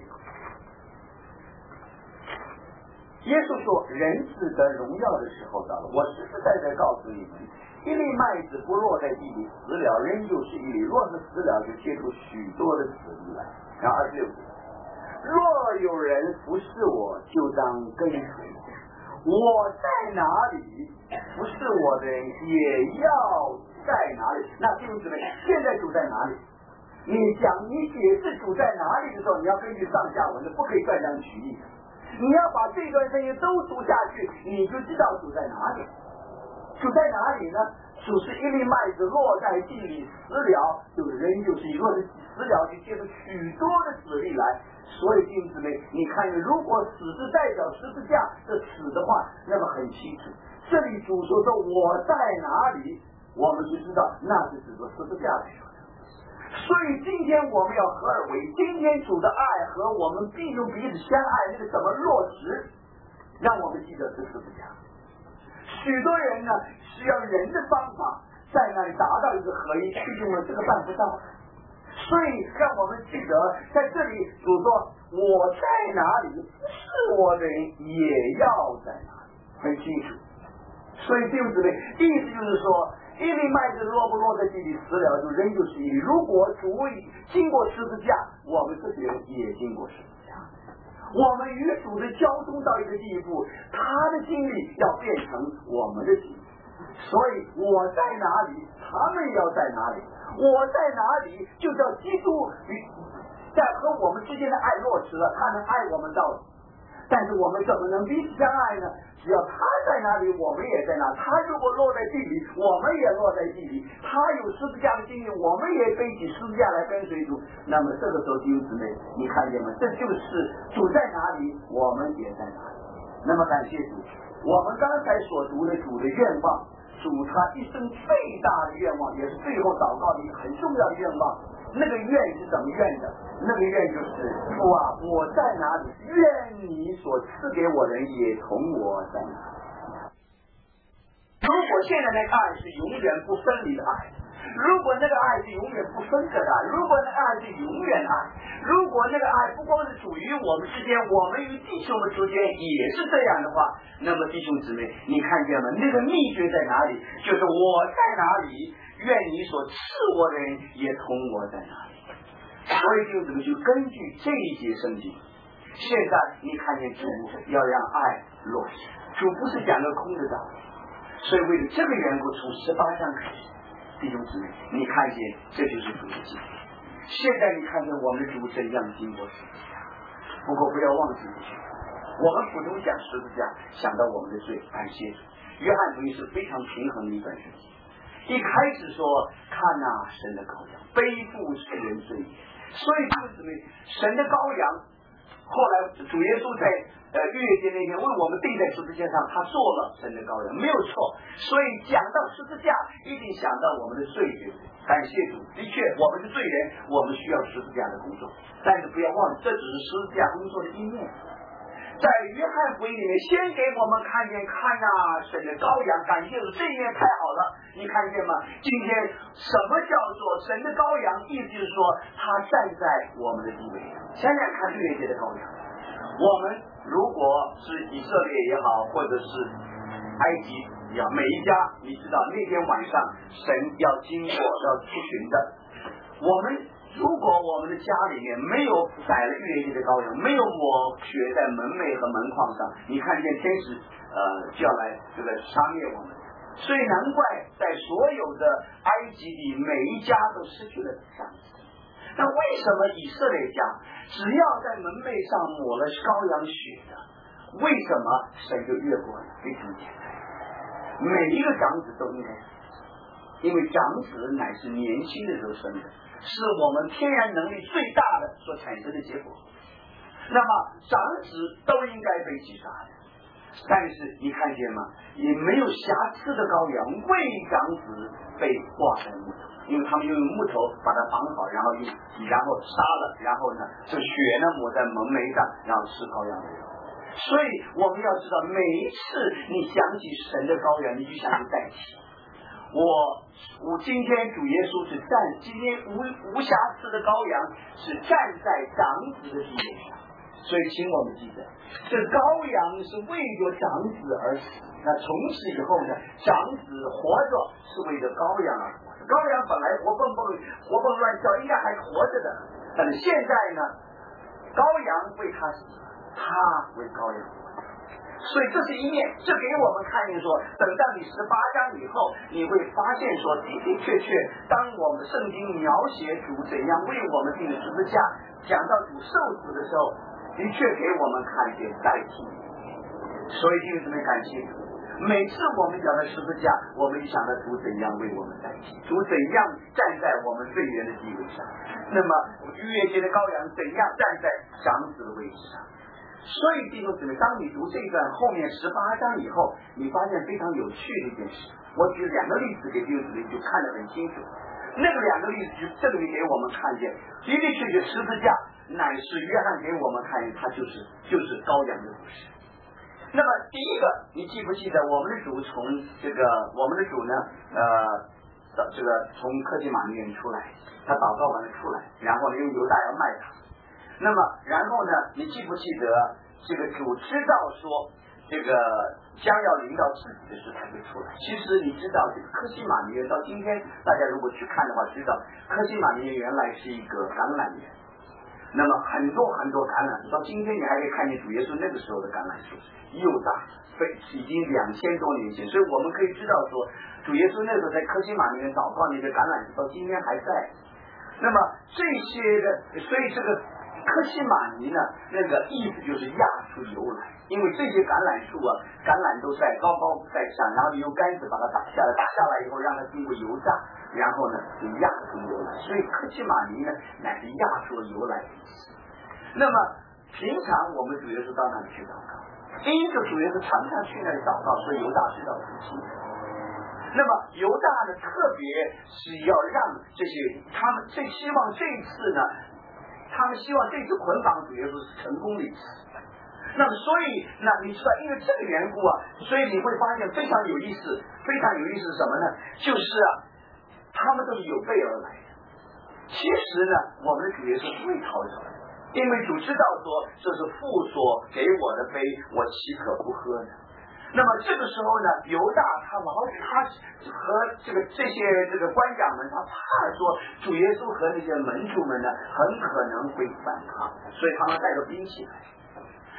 耶稣说，人子得荣耀的时候到了。我实实在在告诉你们，一粒麦子不落在地里死了，仍旧是一粒；若是死了，就结出许多的子粒来。然后二十六节，若有人服侍我，就当跟随我。在哪里，服侍我的人也要在哪里。那弟兄姊妹，现在主在哪里？你讲你解释主在哪里的时候，你要根据上下文的，不可以断章取义。你要把这段圣经都读下去，你就知道主在哪里。主在哪里呢？主是一粒麦子落在地里死了，就人就是若是死了，就结出许多的子粒来。所以弟兄姊妹，你看，如果死是代表十字架的死的话，那么很清楚，这里主说说我在哪里，我们就知道那是指着十字架来说的。所以今天我们要合而为，今天主的爱和我们必须彼此相爱，那个怎么落实？让我们记得是十字架。许多人呢是要人的方法在那里达到一个合一，毕竟我这个办不到。所以让我们记得，在这里主说我在哪里，是我的人也要在哪里，很清楚。所以弟兄姊妹，意思就是说，一粒麦子落不落在地里死了，就仍旧是一粒。如果主经过十字架，我们这些人也经过十字架。我们与主的交通到一个地步，他的经历要变成我们的经历。所以我在哪里，他们要在哪里。我在哪里，就叫基督在和我们之间的爱落实了，他能爱我们到底。但是我们怎么能彼此相爱呢？只要他在哪里，我们也在哪。他如果落在地里，我们也落在地里。他有十字架的经历，我们也背起十字架来跟随主。那么这个时候，弟兄姊妹，你看见吗？这就是主在哪里，我们也在哪里。那么感谢主，我们刚才所读的主的愿望，主他一生最大的愿望，也是最后祷告的一个很重要的愿望。那个愿是怎么愿的？那个愿就是父啊，我在哪里，愿你所赐给我的人也同我在哪里。如果现在那个爱是永远不分离的爱，如果那个爱是永远不分割的爱，如果那个爱是永远爱，如果那个爱不光是属于我们之间，我们与弟兄们之间也是这样的话，那么弟兄姊妹，你看见吗？那个秘诀在哪里？就是我在哪里，愿你所赐我的人也同我在哪里。所以弟兄姊妹，就根据这一节圣经， 现在你看见主要让爱落实，主不是讲个空的道理，所以为了这个缘故，从十八章开始，弟兄姊妹，你看见这就是主的经历。现在你看见我们的主怎样经过十字架，不过不要忘记一句，我们普通讲十字架，想到我们的罪，感谢主。约翰福音是非常平衡的一段圣经。一开始说，看哪，神的羔羊，背负世人罪孽。所以弟兄姊妹，神的羔羊，后来主耶稣在呃逾越节那天为我们钉在十字架上，他做了神的羔羊，没有错。所以讲到十字架，一定想到我们的罪孽。感谢主，的确我们是罪人，我们需要十字架的工作，但是不要忘记，这只是十字架工作的一面。在约翰福音里面，先给我们看见，看呐、啊，神的羔羊，感谢主，这一面太好了，你看见吗？今天什么叫做神的羔羊？意思就是说，他站在我们的地位上。想想看，逾越节的羔羊，我们如果是以色列也好，或者是埃及也好，每一家，你知道那天晚上神要经过要出巡的，我们。如果我们的家里面没有宰了逾越节的羔羊，没有抹血在门楣和门框上，你看见天使呃就要来这个杀灭我们。所以难怪在所有的埃及里，每一家都失去了长子。那为什么以色列家只要在门楣上抹了羔羊血的，为什么神就越过了？非常简单，每一个长子都应该死，因为长子乃是年轻的时候生的，是我们天然能力最大的所产生的结果。那么长子都应该被击杀的，但是你看见吗？也没有瑕疵的羔羊为长子被挂在木头，因为他们用木头把它绑好，然后用然后杀了，然后呢这血呢抹在门楣上，然后吃羔羊的肉。所以我们要知道，每一次你想起神的羔羊，你就想起代替。我我今天主耶稣是站，今天无无瑕疵的羔羊是站在长子的地位上，所以请我们记得，这羔羊是为着长子而死。那从此以后呢，长子活着是为着羔羊而活着。羔羊本来活蹦蹦活蹦乱跳，应该还活着的，但是现在呢，羔羊为他死，他为羔羊活着。所以这是一面，这给我们看见说，等到你十八章以后，你会发现说，的的确确，当我们圣经描写主怎样为我们定的十字架，讲到主受死的时候，的确给我们看见代替。所以弟兄姊妹，感谢主。每次我们讲到十字架，我们就想到主怎样为我们代替，主怎样站在我们罪人的地位上，那么逾越节的羔羊怎样站在长子的位置上。所以弟兄姊妹，当你读这段后面十八章以后，你发现非常有趣的一件事。我举两个例子给弟兄姊妹，就看得很清楚。那个两个例子就证明给我们看见，的的确确十字架乃是约翰给我们看见，它就是就是羔羊的故事。那么第一个，你记不记得我们的主从这个我们的主呢？呃，这个从科西玛那边出来，他祷告完了出来，然后呢用犹大要卖他。那么然后呢，你记不记得这个主知道说这个将要临到自己的时候他就出来。其实你知道这个科西玛尼园到今天大家如果去看的话，知道科西玛尼园原来是一个橄榄园，那么很多很多橄榄树，到今天你还可以看见主耶稣那个时候的橄榄树又大，非已经两千多年前，所以我们可以知道说主耶稣那时候在科西玛尼园祷告那个橄榄树到今天还在。那么这些的，所以这个科西玛尼呢，那个意思就是压出油来，因为这些橄榄树啊，橄榄都在高高在上，然后用杆子把它打下来，打下来以后让它经过油炸，然后呢就压出油来，所以科西玛尼呢乃是压出油来的意思。那么平常我们主耶稣到那里去祷告，因着主耶稣常常去那里祷告，所以犹大知道很清楚。那么犹大呢，特别是要让这些他们最希望这一次呢。他们希望这次捆绑主耶稣是成功的一次。那么所以那你知道因为这个缘故啊，所以你会发现非常有意思，非常有意思是什么呢？就是啊，他们都是有备而来的。其实呢，我们的主耶稣不会逃走的，因为主知道说这是父所给我的杯，我岂可不喝呢？那么这个时候呢，犹大他老他和这个这些这个官长们，他怕说主耶稣和那些门徒们呢很可能会反抗，所以他们带着兵器来。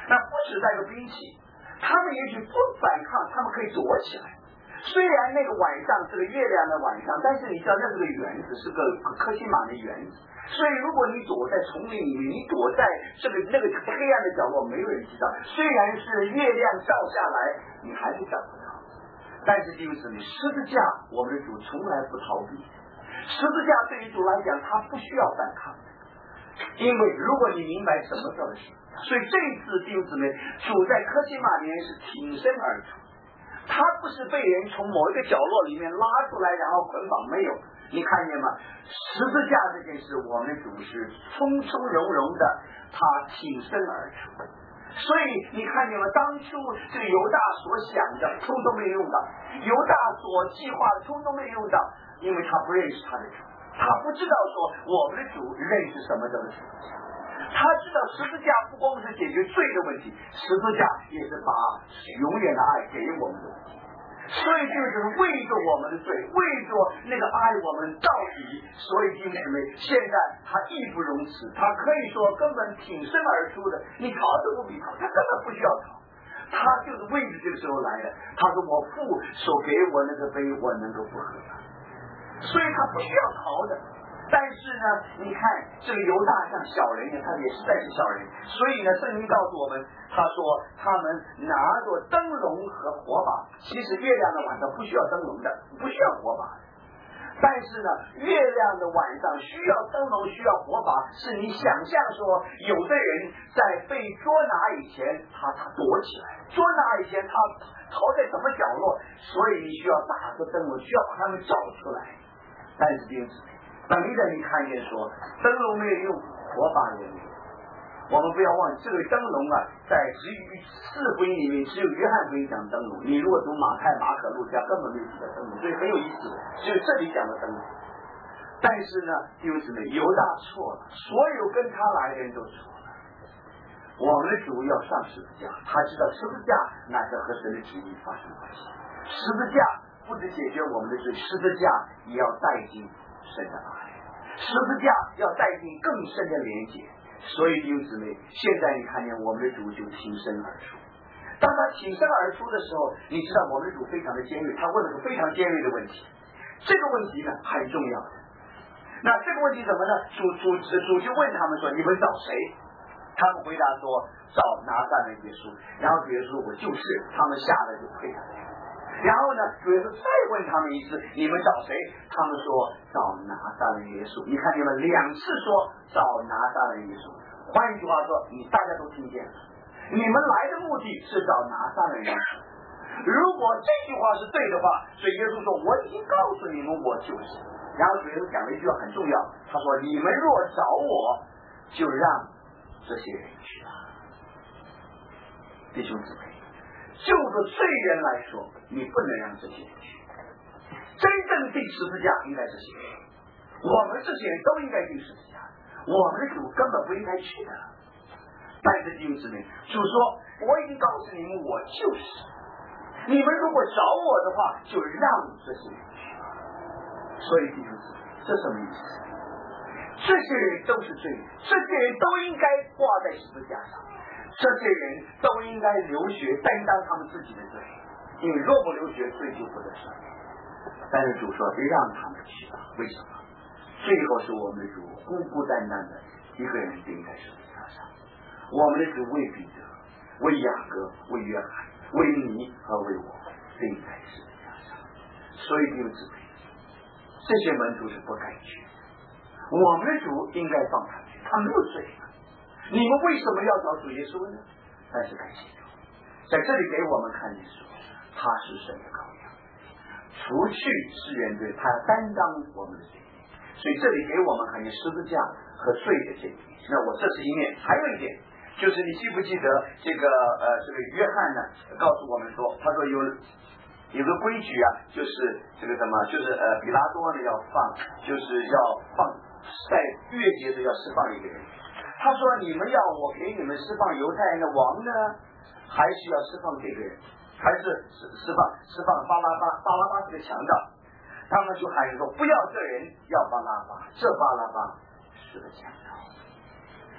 那不只带个兵器，他们也许不反抗，他们可以躲起来。虽然那个晚上是个月亮的晚上，但是你知道那是个园子，是个科西玛的园子，所以如果你躲在丛林里面，你躲在这个那个黑暗的角落，没有人知道。虽然是月亮照下来，你还是找不到。但是就是你十字架，我们的主从来不逃避。十字架对于主来讲，他不需要反抗，因为如果你明白什么叫做十字架，所以这一次弟兄姊妹，主在科西玛里面是挺身而出。他不是被人从某一个角落里面拉出来然后捆绑，没有，你看见吗？十字架这件事，我们的主是从从容容的，他挺身而出。所以你看见吗？当初这个犹大所想的通通没用到，犹大所计划的通通没用到，因为他不认识他的主，他不知道说我们的主认识什么叫做十字架。他知道十字架不光是解决罪的问题，十字架也是把永远的爱给我们的问题。所以就是为着我们的罪，为着那个爱我们到底，所以弟兄姊妹，现在他义不容辞，他可以说根本挺身而出的，你逃都不必逃，他根本不需要逃，他就是为着这个时候来的。他说我父所给我那个杯，我能够不喝，所以他不需要逃的。但是呢，你看这个犹大像小人一样，他也实在是小人。所以呢，圣经告诉我们，他说他们拿着灯笼和火把。其实月亮的晚上不需要灯笼的，不需要火把。但是呢，月亮的晚上需要灯笼，需要火把，是你想象说，有的人在被捉拿以前，他他躲起来；捉拿以前，他逃在什么角落？所以你需要打个灯笼，需要把他们找出来。但是因此。等着你看见说灯笼没有用，火把也没有。我们不要忘记这个灯笼啊，在只有四福音里面只有约翰福音讲灯笼，你如果读马太、马可、路加根本没有提到灯笼，所以很有意思的，只有这里讲的灯笼。但是呢，弟兄姊妹，犹大错了，所有跟他来的人都错了。我们的主要上十字架，他知道十字架那是和神的旨意发生关系。十字架不只解决我们的罪，十字架也要带进神的爱，十字架要带进更深的连结。所以弟兄姊妹，现在你看见我们的主就挺身而出。当他挺身而出的时候，你知道我们的主非常的尖锐，他问了个非常尖锐的问题。这个问题呢很重要的。那这个问题怎么呢？主主主就问他们说：“你们找谁？”他们回答说：“找拿撒勒耶稣。”然后主耶稣说：“我就是。”他们吓得就退下来。然后呢，主耶稣再问他们一次：“你们找谁？”他们说：“找拿撒勒耶稣。”你看见了，两次说找拿撒勒耶稣。换一句话说，你大家都听见了，你们来的目的是找拿撒勒耶稣。如果这句话是对的话，所以耶稣说：“我已经告诉你们，我就是。”然后主耶稣讲了一句话很重要，他说：“你们若找我，就让这些人去吧。”弟兄姊妹，就着罪人来说，你不能让这些人去。真正定十字架应该是谁？我们这些人都应该定十字架，我们的主根本不应该去的。但是弟兄姊妹，主说：“我已经告诉你们，我就是。你们如果找我的话，就让这些人去。”所以弟兄姊妹，这什么意思？这些人都是罪人，这些人都应该挂在十字架上，这些人都应该流血担当他们自己的罪，因为若不流血，罪就不得赦免。但是主说让他们去吧，为什么？最后是我们的主孤孤单单的一个人钉在十字架上。我们的主为彼得、为雅各、为约翰、为你和为我钉在十字架上。所以弟兄姊妹，这些门徒是不该去的，我们的主应该放他去，他没有罪。你们为什么要找主耶稣呢？但是感谢主，在这里给我们看见说，他是神的羔羊，除去世人罪，他担当我们的罪。所以这里给我们看见十字架和罪的这一面。那我这是一面，还有一点就是你记不记得这个呃这个约翰呢告诉我们说，他说有有个规矩啊，就是这个什么，就是呃比拉多呢要放，就是要放在月节的要释放一个人。他说你们要我给你们释放犹太人的王呢，还是要释放这个人，还是释放释放巴拉巴？巴拉巴是个强盗。他们就喊说不要这人，要巴拉巴，这巴拉巴是个强盗。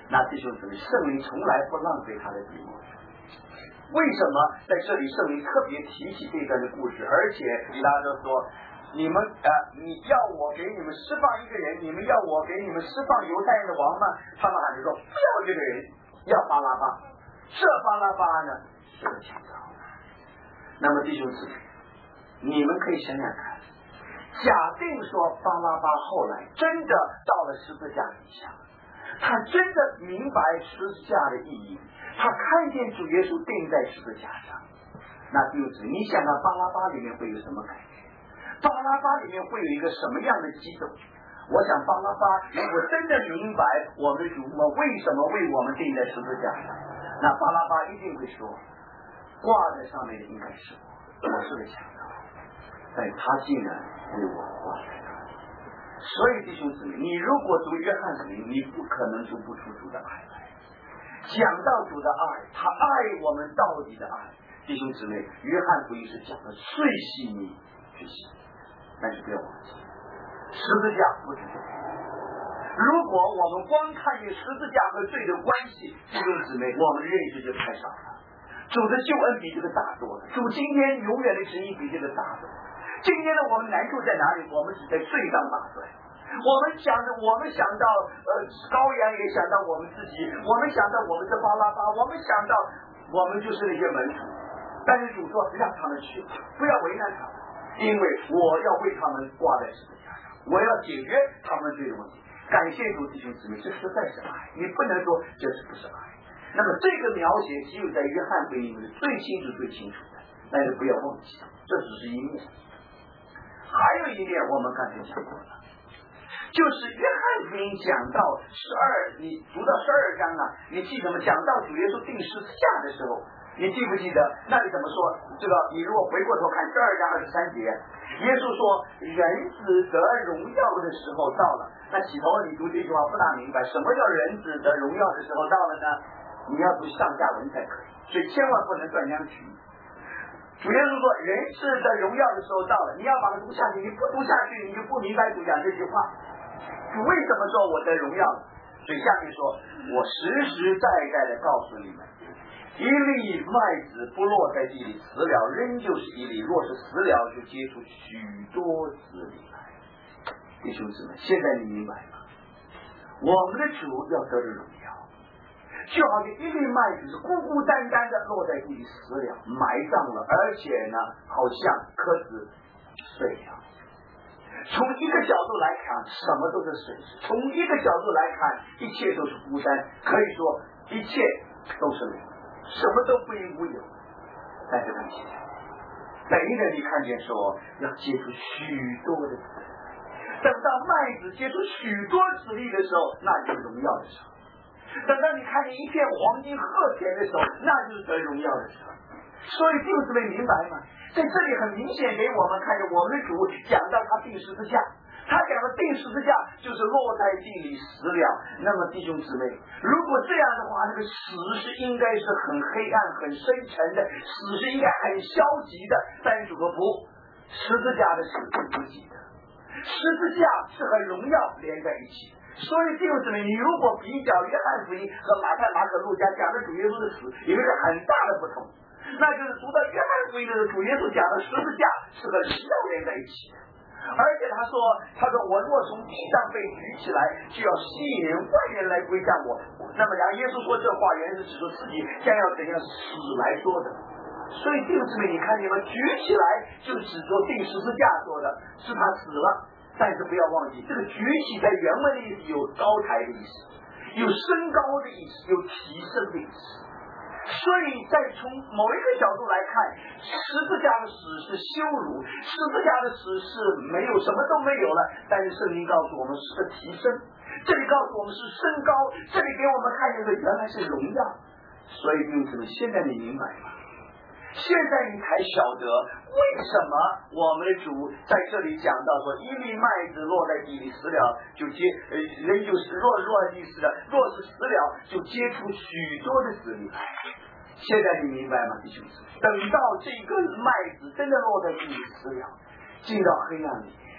那弟兄姊妹，圣灵从来不浪费他的笔墨。为什么在这里圣灵特别提起这段的故事？而且比拉多说，你们呃，你要我给你们释放一个人，你们要我给你们释放犹太人的王吗？他们还是说不要这个人，要巴拉巴。这巴拉巴呢是个强盗。那么弟兄姊妹，你们可以想想看，假定说巴拉巴后来真的到了十字架底下，他真的明白十字架的意义，他看见主耶稣钉在十字架上，那就是你想到巴拉巴里面会有什么感觉？巴拉巴里面会有一个什么样的激动？我想巴拉巴如果真的明白我们的主我为什么为我们钉在十字架上，那巴拉巴一定会说，挂在上面的应该是我，我是个强盗，但他竟然为我挂在那里。所以弟兄姊妹，你如果读约翰福音，你不可能读不出主的爱来。讲到主的爱，他爱我们到底的爱，弟兄姊妹，约翰福音是讲的最细腻最细腻，但是不要忘记，十字架不是这个。如果我们光看见十字架和罪的关系，弟兄姊妹，我们的认识就太少了。主的救恩比这个大多了，主今天永远的旨意比这个大多了。今天的我们难处在哪里？我们只在罪上打转。我们想着，我们想到呃羔羊，也想到我们自己，我们想到我们是巴拉巴，我们想到我们就是那些门徒。但是主说让他们去，不要为难他们，因为我要为他们挂在十字架上，我要解决他们这个问题。感谢主弟兄姊妹，这实在是爱，你不能说这是不是爱。那么这个描写只有在约翰福音里面最清楚最清楚的，但是不要忘记，这只是一面。还有一点我们刚才讲过了，就是约翰福音讲到十二，你读到十二章啊，你记得吗？讲到主耶稣钉十字架的时候，你记不记得那里怎么说？这个你如果回过头看十二章二十三节，耶稣说人子得荣耀的时候到了。那起头你读这句话不大明白，什么叫人子得荣耀的时候到了呢？你要读上下文才可以，所以千万不能断章取义。主耶稣说人子的荣耀的时候到了，你要把它读下去，你不读下去你就不明白主讲这句话。主为什么说我得荣耀？所以下面说，我实实在在的告诉你们，一粒麦子不落在地里死了，仍旧是一粒；若是死了，就结出许多子粒来。弟兄姊妹，现在你明白吗？我们的主要得着荣耀，就好像一粒麦子是孤孤单单的落在地里死了，埋葬了，而且呢，好像颗子碎了。从一个角度来看，什么都是损失；从一个角度来看，一切都是孤单，可以说一切都是零，什么都不应无有。但是感谢每一个你看见说要结出许多的子粒，等到麦子结出许多子粒的时候，那就是荣耀的时候；等到你看见一片黄金禾田的时候，那就是得荣耀的时候。所以弟兄姊妹明白吗？在这里很明显给我们看见，我们的主讲到他钉十字架，他讲的钉十字架就是落在地里死了。那么弟兄姊妹，如果这样的话，这个死是应该是很黑暗很深沉的，死是应该很消极的。但是主说不，十字架的死是不记的，十字架是和荣耀连在一起的。所以弟兄姊妹，你如果比较约翰福音和马太、马可、路加讲的主耶稣的死，有一个很大的不同，那就是读到约翰福音的主耶稣讲的十字架是和荣耀连在一起的。而且他说他说我若从地上被举起来，就要吸引万人来归向我。那么然后耶稣说这话原是指出自己将要怎样死来说的。所以弟兄姊妹，你看见吗？举起来就指着钉十字架说的是他死了，但是不要忘记，这个举起在原文的意思有高台的意思，有升高的意思，有提升的意思。所以在从某一个角度来看，十字架的死是羞辱，十字架的死是没有什么都没有了，但是圣经告诉我们是个提升，这里告诉我们是升高，这里给我们看见的原来是荣耀。所以弟兄姊妹，现在你明白吗？现在你才晓得为什么我们的主在这里讲到说，一粒麦子落在地里死了，就结呃人就是落落在地死了，若是死了，就结出许多的子粒来。现在你明白吗，弟兄姊妹？等到这个麦子真的落在地里死了，进到黑暗里面，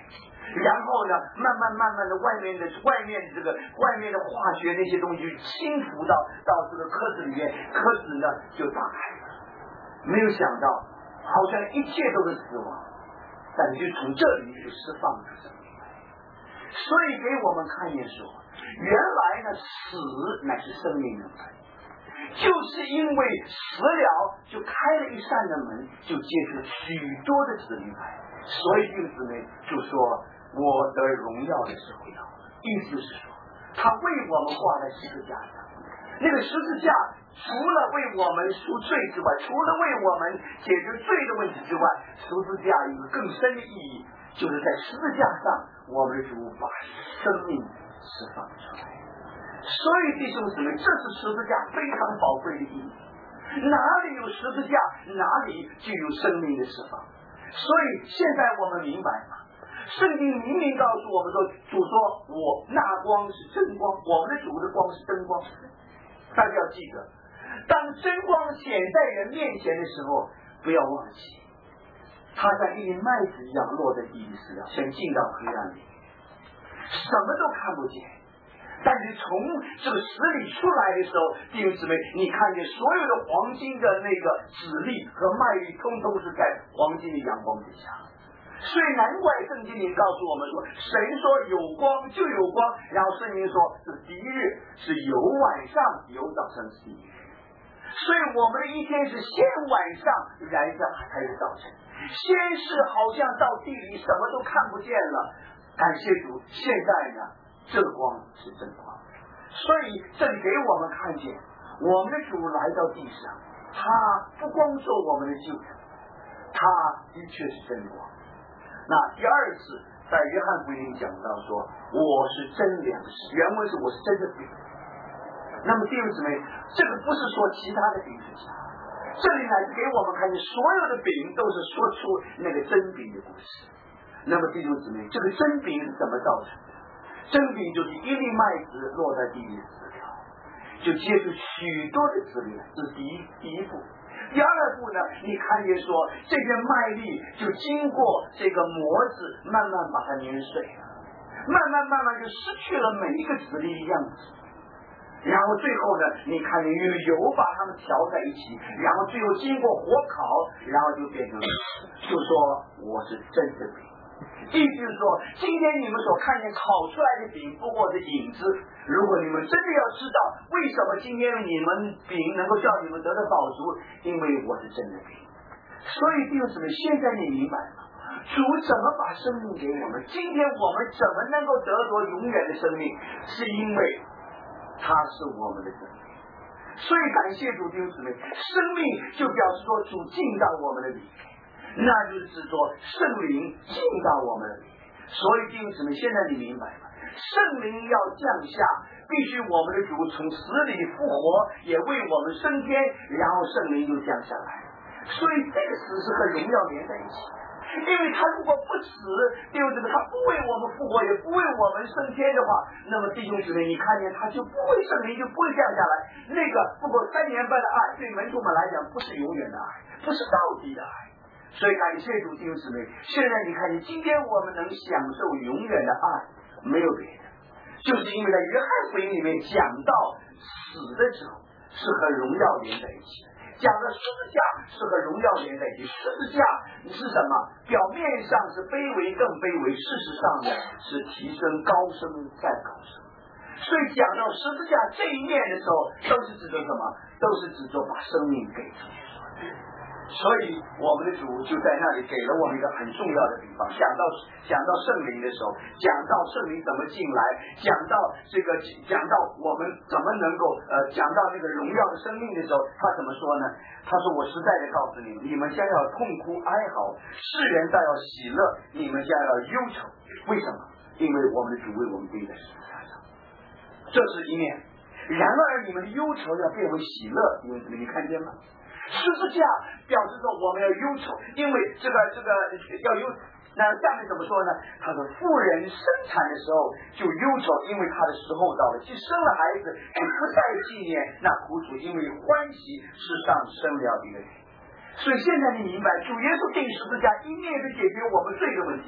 然后呢，慢慢慢慢的，外面的外面这个外面的化学那些东西侵伏到到这个壳子里面，壳子呢就打开了。没有想到，好像一切都是死亡，但就从这里就释放出生命来。所以给我们看见说，原来呢死乃是生命的门，就是因为死了就开了一扇的门，就接出许多的子民来。所以弟兄姊妹就说，我得荣耀的时候到了，意思是说，他为我们挂在十字架上。那个十字架除了为我们赎罪之外，除了为我们解决罪的问题之外，十字架有个更深的意义，就是在十字架上，我们的主把生命释放出来。所以弟兄姊妹，这是十字架非常宝贵的意义。哪里有十字架，哪里就有生命的释放。所以现在我们明白吗？圣经明明告诉我们说，主说我那光是真光，我们的主的光是真光。大家要记得，当真光显在人面前的时候，不要忘记，它像一粒麦子一样落在地里死了，先进到黑暗里，什么都看不见。但是从这个死里出来的时候，弟兄姊妹，你看见所有的黄金的那个籽粒和麦粒，通通是在黄金的阳光之下。所以难怪圣经里告诉我们说，神说有光就有光，然后圣经说是第一日，是有晚上有早晨是第一日。所以我们的一天是先晚上然后还是早晨，先是好像到地里什么都看不见了，感谢主，现在呢这个光是真光。所以这里给我们看见，我们的主来到地上，他不光做我们的救主，他的确是真光。那第二次在约翰福音讲到说，我是真粮食，原文是我是真的饼。那么弟兄姊妹，这个不是说其他的饼是假，这里乃是给我们看见所有的饼都是说出那个真饼的故事。那么弟兄姊妹，这个真饼是怎么造成的？真饼就是一粒麦子落在地里死了，就结出许多的子粒来，这是第一第一步。第二步呢，你看见说这些麦粒就经过这个模子慢慢把它碾碎了，慢慢慢慢就失去了每一个子粒的样子，然后最后呢，你看见用油把它们调在一起，然后最后经过火烤，然后就变成，就说我是真的饼。意思是说，今天你们所看见烤出来的饼不过是影子。如果你们真的要知道为什么今天你们饼能够叫你们得到饱足，因为我是真的饼。所以弟兄姊妹，现在你明白吗？主怎么把生命给我们？今天我们怎么能够得着永远的生命？是因为他是我们的生命。所以感谢主，弟兄姊妹，生命就表示说主进到我们的里面，那就是说圣灵进到我们的里面。所以弟兄姊妹，现在你明白吗？圣灵要降下，必须我们的主从死里复活，也为我们升天，然后圣灵就降下来。所以这个死是和荣耀连在一起的。因为他如果不死，弟兄姊妹，他不为我们复活，也不为我们升天的话，那么弟兄姊妹，你看见他就不会圣灵就不会降下来。那个不过三年半的爱，对门徒们来讲不是永远的爱，不是到底的爱。所以感谢主，弟兄姊妹，现在你看见今天我们能享受永远的爱，没有别的，就是因为在约翰福音里面讲到死的时候是和荣耀连在一起的，讲的十字架是和荣耀连在一起。十字架是什么？表面上是卑微更卑微，事实上呢是提升高升再高升。所以讲到十字架这一面的时候，都是指着什么？都是指着把生命给出去。所以我们的主就在那里给了我们一个很重要的地方，讲到讲到圣灵的时候，讲到圣灵怎么进来，讲到这个讲到我们怎么能够呃讲到这个荣耀的生命的时候，他怎么说呢？他说，我实在的告诉你们，你们将要痛哭哀嚎，世人倒要喜乐，你们将要忧愁。为什么？因为我们的主为我们钉在十字架上，这是一面。然而你们的忧愁要变为喜乐，因为你看见吗？十字架表示说我们要忧愁，因为这个这个要忧。那下面怎么说呢？他说，妇人生产的时候就忧愁，因为她的时候到了，既生了孩子，就不再纪念那苦楚，因为欢喜世上生了一个人。所以现在你明白，主耶稣钉十字架一面是解决我们罪的问题，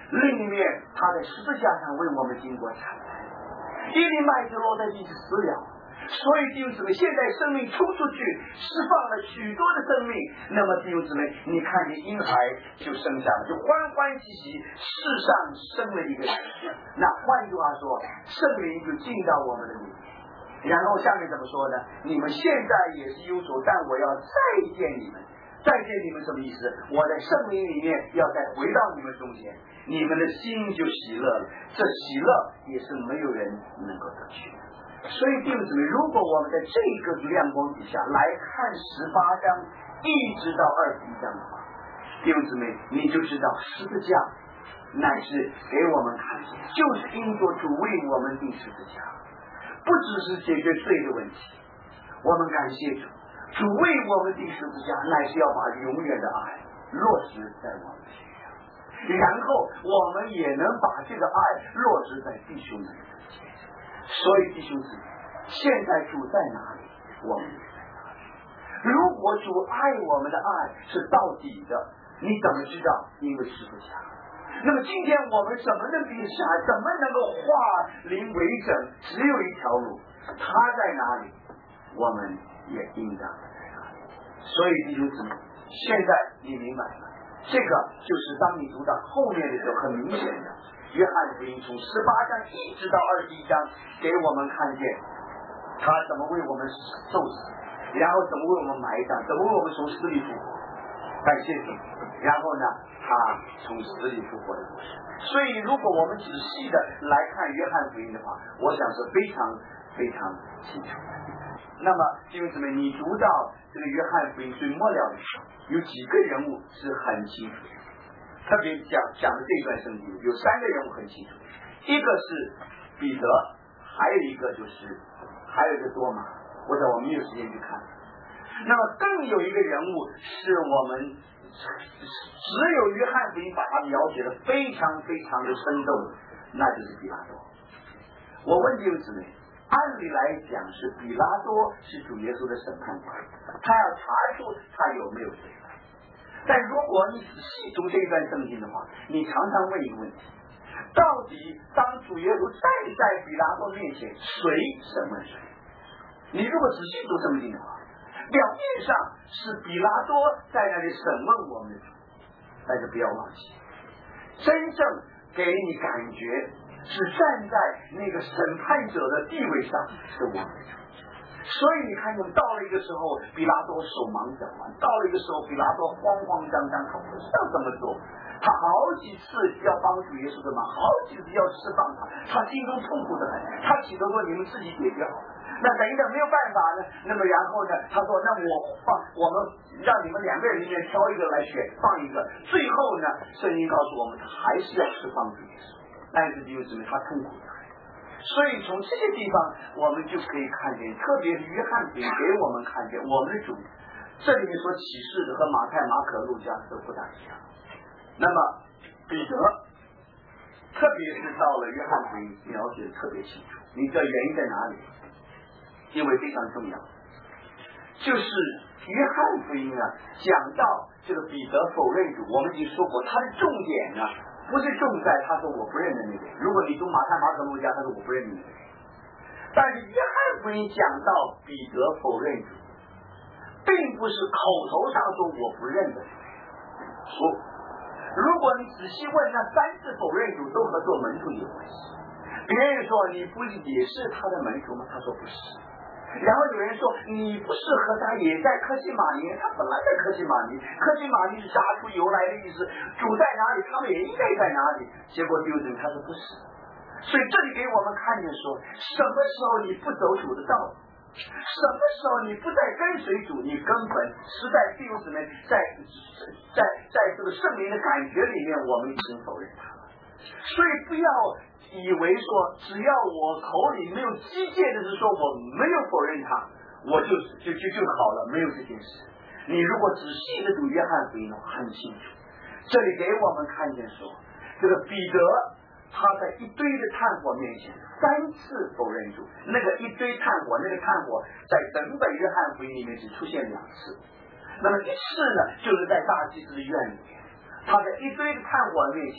另一面他在十字架上为我们经过惨难，一粒麦子落在地是死了。所以弟兄姊妹，现在生命冲出去，释放了许多的生命。那么弟兄姊妹，你看见婴孩就生下了，就欢欢喜喜，世上生了一个人。那换句话说，圣灵就进到我们的里面。然后下面怎么说呢？你们现在也是忧愁，但我要再见你们。再见你们什么意思？我在圣灵里面要再回到你们中间，你们的心就喜乐了。这喜乐也是没有人能够得去的。所以弟兄姊妹，如果我们在这个亮光底下来看十八章一直到二十一章的话，弟兄姊妹，你就知道十字架乃是给我们看见，就是因着主为我们定十字架，不只是解决罪的问题。我们感谢主，主为我们定十字架，乃是要把永远的爱落实在我们身上，然后我们也能把这个爱落实在弟兄们的中间。所以弟兄姊妹，现在主在哪里，我们也在哪里。如果主爱我们的爱是到底的，你怎么知道？因为十字架。那么今天我们怎么能比下？怎么能够化零为整？只有一条路，他在哪里，我们也应当在哪里。所以弟兄姊妹，现在你明白了，这个就是当你读到后面的时候，很明显的。约翰福音从十八章一直到二十一章，给我们看见他怎么为我们受死，然后怎么为我们埋葬，怎么为我们从死里复活。感谢主。然后呢，他从死里复活的故事。所以，如果我们仔细的来看约翰福音的话，我想是非常非常清楚的。那么，弟兄姊妹，你读到这个约翰福音最末了的时候，有几个人物是很清楚的。特别讲讲的这段圣经有三个人物很清楚，一个是彼得，还有一个就是还有一个多马，我想我们没有时间去看。那么更有一个人物是我们只有约翰福音把他描写的非常非常的生动，那就是比拉多。我问弟兄姊妹，按理来讲是比拉多是主耶稣的审判官，他要查出他有没有罪。但如果你仔细读这一段圣经的话，你常常问一个问题，到底当主耶稣站在比拉多面前，谁审问谁？你如果仔细读圣经的话，表面上是比拉多在那里审问我们的主，但是不要忘记，真正给你感觉是站在那个审判者的地位上是我们的主。所以你看见到了一个时候，比拉多手忙脚乱；到了一个时候，比拉多慌慌张张，他不知道怎么做。他好几次要帮主耶稣的忙，好几次要释放他，他心中痛苦的很。他祈求说：“你们自己解决好。”那等一等没有办法呢，那么然后呢，他说：“那我放我们让你们两个人里面挑一个来选，放一个。”最后呢，圣经告诉我们，他还是要释放主耶稣，但是弟兄姊妹，他痛苦的很。所以从这些地方我们就可以看见，特别是约翰福音给我们看见我们的主这里面所启示的和马太、马可、路加都不大一样。那么彼得特别是到了约翰福音描写的特别清楚，你知道原因在哪里？因为非常重要，就是约翰福音啊讲到这个彼得否认主，我们已经说过，它的重点呢不是重在他说我不认得那个人。如果你读马太、马可、路加，他说我不认得那个人。但是约翰福音讲到彼得否认主，并不是口头上说我不认得。说，如果你仔细问，那三次否认主都和做门徒有关系。别人说你不也是他的门徒吗？他说不是。然后有人说你不是和他也在科西玛尼，他本来在科西玛尼，科西玛尼是榨出油来的意思，主在哪里他们也应该在哪里。结果丢人，他说不是。所以这里给我们看见说，什么时候你不走主的道，什么时候你不再跟随主，你根本实在弟兄姊妹在在在这个圣灵的感觉里面，我们已经否认他了。所以不要以为说只要我口里没有机械的是说我没有否认他，我就就就就好了，没有这件事。你如果仔细的读约翰福音很清楚，这里给我们看见说，这个彼得他在一堆的炭火面前三次否认主，那个一堆炭火，那个炭火在整本约翰福音里面只出现两次。那么一次呢，就是在大祭司的院里面，他在一堆的炭火面前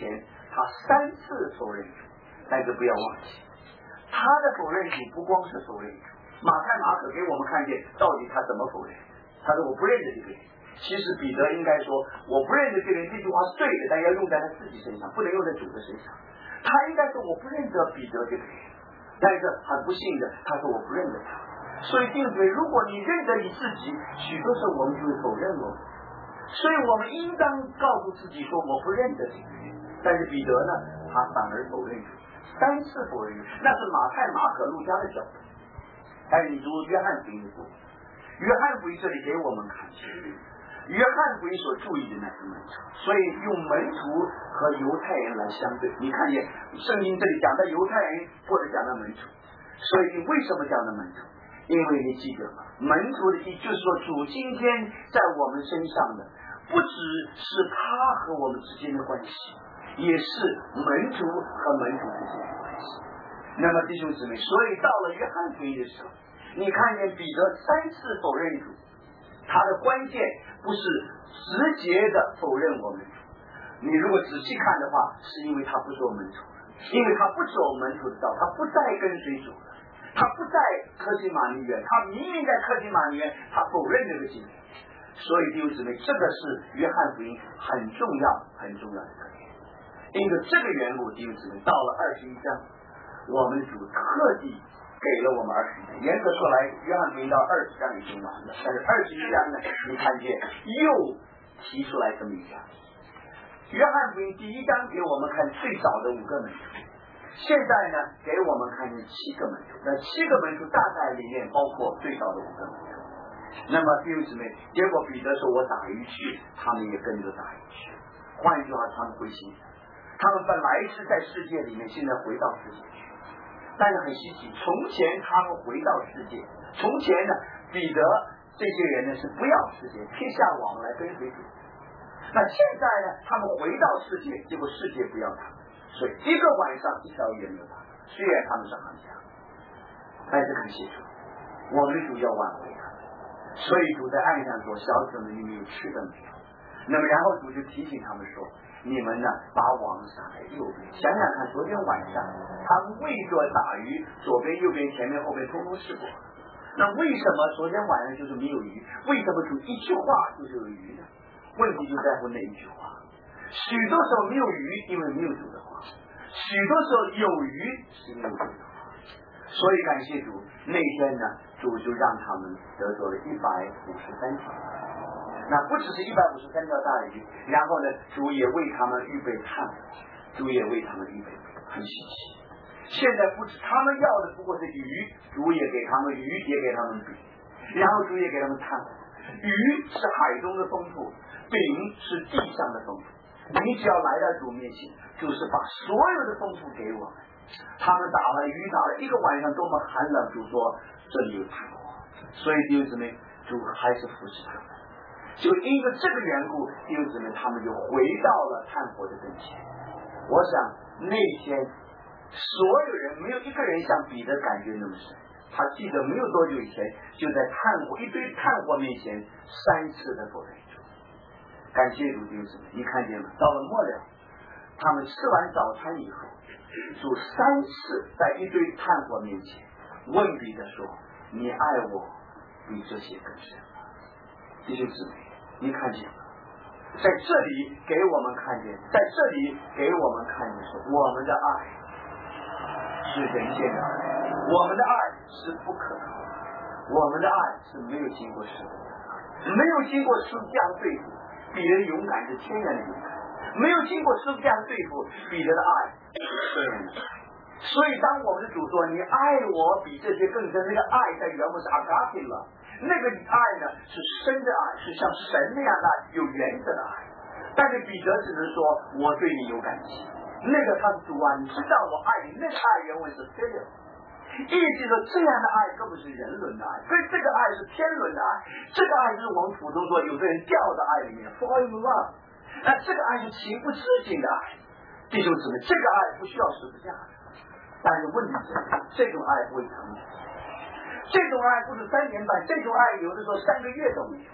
他三次否认主，但是不要忘记，他的否认主不光是否认主。马太马可给我们看见到底他怎么否认。他说我不认得这个人。其实彼得应该说我不认得这个人，这句话是对的，但要用在他自己身上，不能用在主的身上。他应该说我不认得彼得这个人，但是很不幸的他说我不认得他。所以弟兄姊妹，如果你认得你自己，许多时候我们就会否认我。所以我们应当告诉自己说我不认得这个人。但是彼得呢，他反而否认主，三次否认主，那是马太马可路加的角度。但是你读约翰福音的时候，约翰福音这里给我们看清，约翰福音所注意的那是门徒，所以用门徒和犹太人来相对。你看见圣经这里讲到犹太人或者讲到门徒，所以为什么讲到门徒？因为你记得吗？门徒的意就是说主今天在我们身上的不只是他和我们之间的关系，也是门徒和门徒之间的关系。那么弟兄姊妹，所以到了约翰福音的时候，你看见彼得三次否认主，他的关键不是直接的否认我们主。你如果仔细看的话，是因为他不做门徒，因为他不走门徒的道，他不再跟随主了，他不在科西玛尼园，他明明在科西玛尼园，他否认这个经历。所以弟兄姊妹，这个是约翰福音很重要很重要的特点。因着这个缘故，弟兄姊妹，到了二十一章，我们主特地给了我们二十一章。严格说来，约翰福音到二十章已经完了，但是二十一章呢，你看见又提出来这么一讲。约翰福音第一章给我们看最早的五个门徒，现在呢给我们看见七个门徒。那七个门徒大概里面包括最早的五个门徒。那么弟兄姊妹，结果彼得说我打鱼去，他们也跟着打鱼去。换一句话，他们灰心，他们本来是在世界里面，现在回到世界去。但是很稀奇，从前他们回到世界，从前呢彼得这些人呢是不要世界，撇下网来跟随主。那现在呢他们回到世界，结果世界不要他们，所以一个晚上一条鱼没有打，虽然他们是行家，但是很清楚我们的主要挽回他们。所以主在岸上说，小子们你们有吃的没有？那么然后主就提醒他们说，你们呢把网撒在右边。想想看，昨天晚上他们为着打鱼，左边右边前面后面通通试过，那为什么昨天晚上就是没有鱼？为什么主一句话就是有鱼呢？问题就在乎那一句话。许多时候没有鱼，因为没有主的话；许多时候有鱼，是没有主的话。所以感谢主，那天呢主就让他们得着了一百五十三条。那不只是一百五十三条大鱼，然后呢主也为他们预备炭，主也为他们预备，很稀奇。现在不止他们要的不过是鱼，主也给他们鱼，也给他们饼，然后主也给他们炭。鱼是海中的丰富，饼是地上的丰富。你只要来到主面前，就是把所有的丰富给我们。他们打了鱼，打了一个晚上，多么寒冷！主说这里有炭火，所以弟兄姊妹，主还是扶持他们。就因为这个缘故，弟兄姊妹，他们就回到了炭火的跟前。我想那天所有人没有一个人像彼得感觉那么深。他记得没有多久以前，就在炭火一堆炭火面前三次的否认主。感谢主，弟兄姊妹，你看见了？到了末了，他们吃完早餐以后，主三次在一堆炭火面前问彼得说：“你爱我比这些更深吗？”弟兄姊妹，你看见了？在这里给我们看见，在这里给我们看见说，我们的爱是人间的爱，我们的爱是不可靠的，我们的爱是没有经过试炼，没有经过师傅这样对付，彼得的勇敢是天然的勇敢，没有经过师傅这样对付，彼得的爱是天然的爱。所以当我们的主说你爱我比这些更深，那个爱在原文是 agape 了，那个爱呢是深的爱，是像神那样的有原则的爱。但是彼得只能说我对你有感情，那个他是主啊，你知道我爱你，那个爱原文是 filial， 意思说这样的爱根本是人伦的爱，所以这个爱是天伦的爱，这个爱就是我们普通说有的人掉到爱里面 fall in love， 那这个爱是情不自禁的爱。弟兄姊妹，这个爱不需要十字架的，但是问题是这种爱不会长久，这种爱不是三年半，这种爱有的时候三个月都没有，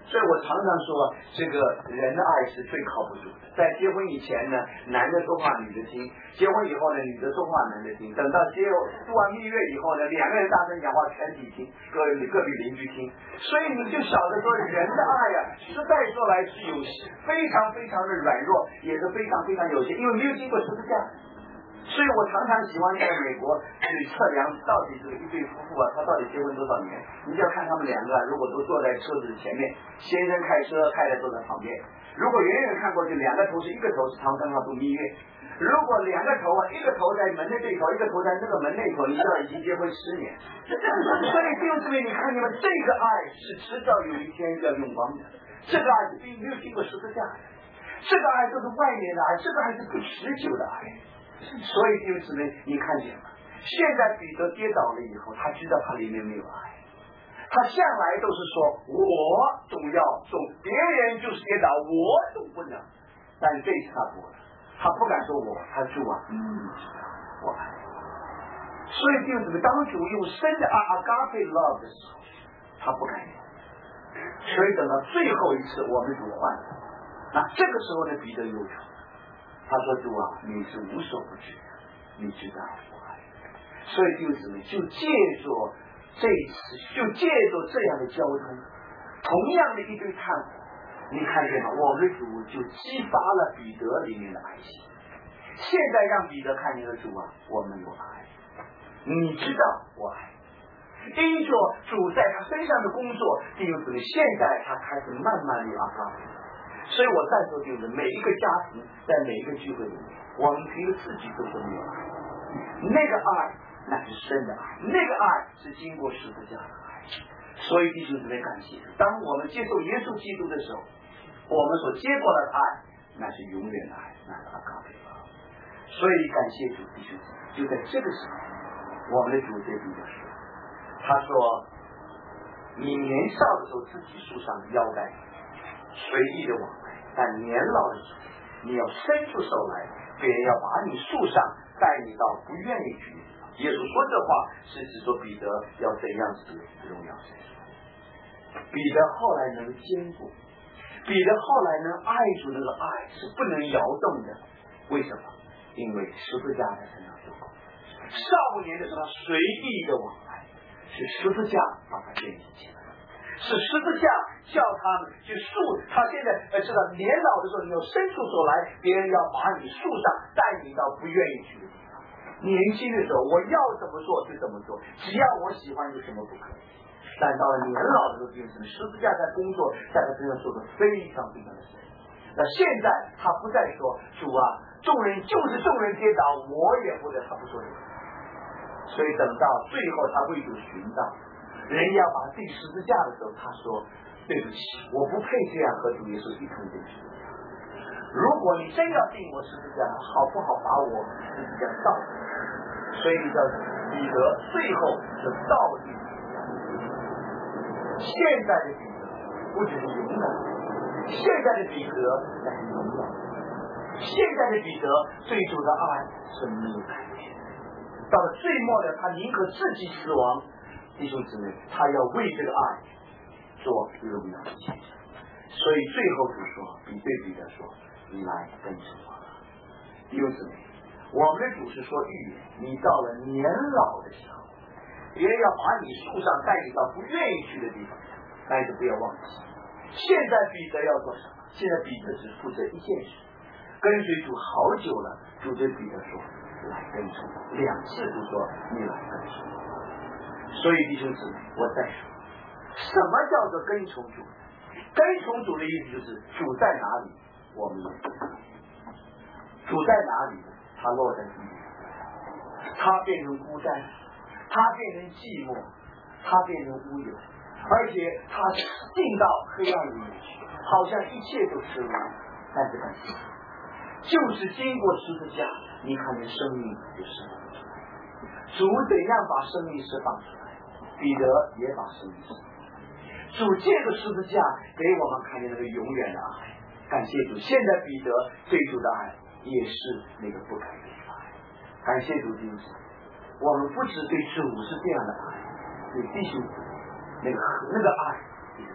所以我常常说，这个人的爱是最靠不住的。在结婚以前呢，男的说话女的听；结婚以后呢，女的说话男的听。等到结度完蜜月以后呢，两个人大声讲话，全体听，各各比邻居听。所以你就晓得说，人的爱呀、啊，实在说来是有非常非常的软弱，也是非常非常有限，因为没有经过十字架。所以我常常喜欢在美国去测量到底这个一对夫妇啊，他到底结婚多少年？你就要看他们两个，如果都坐在车子前面，先生开车，太太坐在旁边。如果远远看过去，两个头是一个头是常常要度蜜月。如果两个头啊，一个头在门的这头，一个头在那个门那头，你知道已经结婚十年。所以弟兄姊妹，你看你们这个爱是迟早有一天要用光的，这个爱是并没有经过十字架的，这个爱都是外面的爱，这个爱是不持久的爱。所以弟兄姊妹，你看见了，现在彼得跌倒了以后，他知道他里面没有爱，他向来都是说我总要总别人就是跌倒，我总不能，但这次他不了，他不敢说我，他主啊，嗯，我爱。所以弟兄姊妹，当主用深的阿阿嘎贝 love 的时候，他不敢有。所以等到最后一次，我们主换了，那这个时候呢，彼得忧愁。他说主啊，你是无所不知的，你知道我爱。所以弟兄姊妹，就借着这一次，就借着这样的交通，同样的一堆炭火，你看见吗？我们的主就激发了彼得里面的爱心。现在让彼得看见了主啊，我们有爱，你知道我爱。因着主在他身上的工作，弟兄姊妹，现在他开始慢慢的阿嘎。所以我再说就是，每一个家庭在每一个聚会里面，我们凭着自己都是没有爱，那个爱那是真的爱，那个爱是经过十字架的爱。所以弟兄姊妹感谢，当我们接受耶稣基督的时候，我们所接过来的爱那是永远的爱，那是阿嘎贝巴。所以感谢主，弟兄姊妹，就在这个时候，我们的主对彼得说，他说你年少的时候自己束上腰带随意的往来，但年老的时候，你要伸出手来，别人要把你束上，带你到不愿意去的地方。耶稣说这话是指说彼得要怎样子荣耀神。彼得后来能坚固，彼得后来能爱主，那个爱是不能摇动的。为什么？因为十字架在身上做工。少年的时候他随意的往来，是十字架把他建立起来，是十字架叫他们去束。他现在呃知道年老的时候，你要伸出手来，别人要把你束上，带你到不愿意去的地方。年轻的时候，我要怎么做就怎么做，只要我喜欢，有什么不可以？但到了年老的时候，就是十字架在工作，在他身上做的非常非常的深。那现在他不再说主啊，众人就是众人跌倒，我也不得，他不说这个。所以等到最后他为主寻到人要把自己十字架的时候，他说对不起，我不配这样和主耶稣一同进十字架。如果你真要定我十字架，好不好把我十字架倒？所以你知道彼得最后是倒定十字架。现在的彼得不只是勇敢，现在的彼得乃是荣耀，现在的彼得对主的爱是没有改变。到了最末的，他宁可自己死亡，弟兄姊妹，他要为这个爱做荣耀的见证。所以最后主说，比对彼得说，你来跟从我吧。弟兄姊妹，我们的主是说预言，你到了年老的时候，别人要把你束上，带你到不愿意去的地方，但是不要忘记，现在彼得要做什么？现在彼得只负责一件事，跟随主好久了，主对彼得说，来跟从我。两次主说，你来跟从我。所以弟兄姊妹，我再说，什么叫做跟从主？跟从主的意思就是主在哪里，我们也在哪里。主在哪里，他落在地里，他变成孤单，他变成寂寞，他变成乌有，而且他进到黑暗里面去，好像一切都失落。但是感谢，就是经过十字架，你看见生命就释放出来。主怎样把生命释放出来，彼得也把生命释放出来。主借着十字架给我们看见那个永远的爱。感谢主，现在彼得对主的爱也是那个不改变的爱。感谢主，弟兄，我们不只对主是这样的爱，对弟兄那个那个爱也是这样的爱。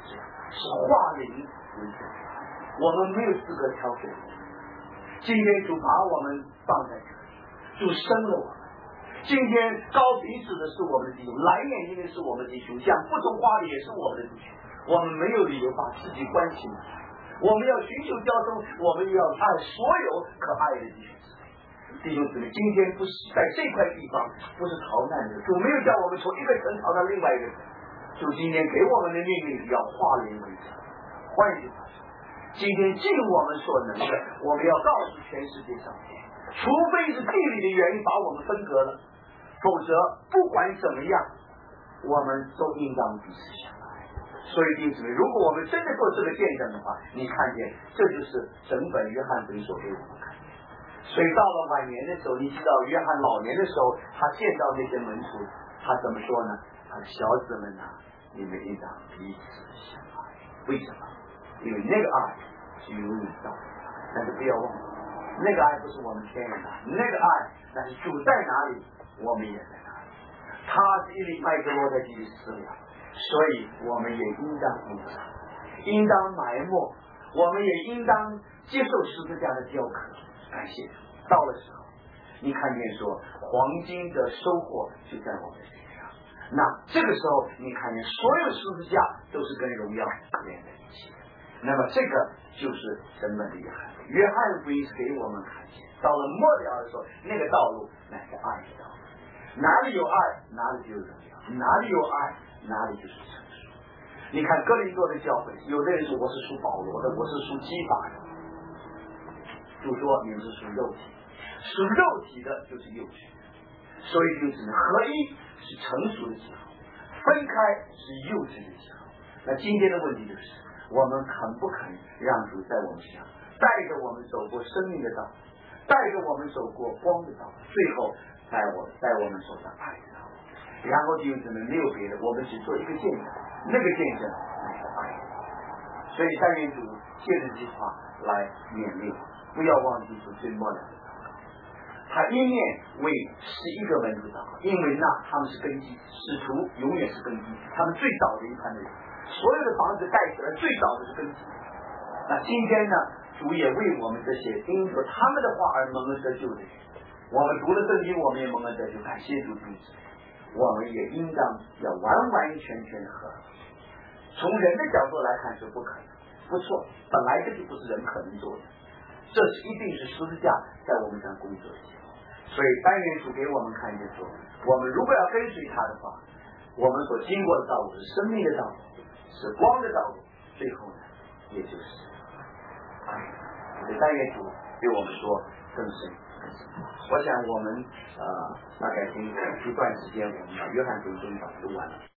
是化灵为主，我们没有资格挑选。今天主把我们放在这里，主生了我们。今天高鼻子的是我们的弟兄，蓝眼睛的是我们的弟兄，像不种花的也是我们的弟兄。我们没有理由把自己关起来，我们要寻求交通，我们要爱所有可爱的弟兄姊妹。弟兄姊妹，今天不是在这块地方，不是逃难的，主没有叫我们从一个城逃到另外一个城。主今天给我们的命令要化灵为城。换一句话说，今天尽我们所能的，我们要告诉全世界上面，除非是地理的原因把我们分隔了，否则不管怎么样，我们都应当彼此相爱。所以弟兄姊妹，如果我们真的做这个见证的话，你看见这就是整本约翰福音所给我们看见。所以到了晚年的时候，你知道约翰老年的时候，他见到那些门徒，他怎么说呢？他说：“小子们呐、啊，你们应当彼此相爱。”为什么？因为那个爱是永远到的。但是不要忘了，那个爱不是我们天然的，那个爱，但是主在哪里，我们也在哪里。他是一粒麦子落在地里死了，所以我们也应当隐藏，应当埋没，我们也应当接受十字架的雕刻。感谢主，到了时候，你看见说黄金的收获就在我们身上。那这个时候，你看见所有十字架都是跟荣耀连在一起的。那么这个就是神的约翰，约翰福音是给我们看见，到了末了的时候，那个道路乃是爱的道路。哪里有爱，哪里就有荣耀；哪里有爱，哪里就是成熟。你看哥林多的教会，有的人说我是属保罗的，我是属基法的。主说你们是属肉体，属肉体的就是幼稚，所以就只能合一是成熟的记号，分开是幼稚的记号。那今天的问题就是，我们肯不肯让主在我们身上带着我们走过生命的道路，带着我们走过光的道路，最后带我带我们走上爱的道路。然后弟兄姊妹，没有别的，我们只做一个见证，那个见证乃是爱。所以但愿主借着这句话来勉励我，不要忘记主最末了的祷告。他一面为十一个门徒祷告，因为那他们是根基，使徒永远是根基，他们最早的一派的人，所有的房子盖起来最早的是根基。那今天呢，主也为我们这些因着他们的话而蒙恩得救的人，我们读了圣经，我们也蒙恩得救，感谢主弟兄，我们也应当要完完全全的和。从人的角度来看是不可能，不错，本来这就不是人可能做的，这是一定是十字架在我们上工作的结果。所以但愿主给我们看见说，我们如果要跟随他的话，我们所经过的道路是生命的道路，是光的道路，最后呢，也就是爱。所以但愿主对我们说更深更深。我想我们呃大概经过一段时间，我们把约翰福音读完了。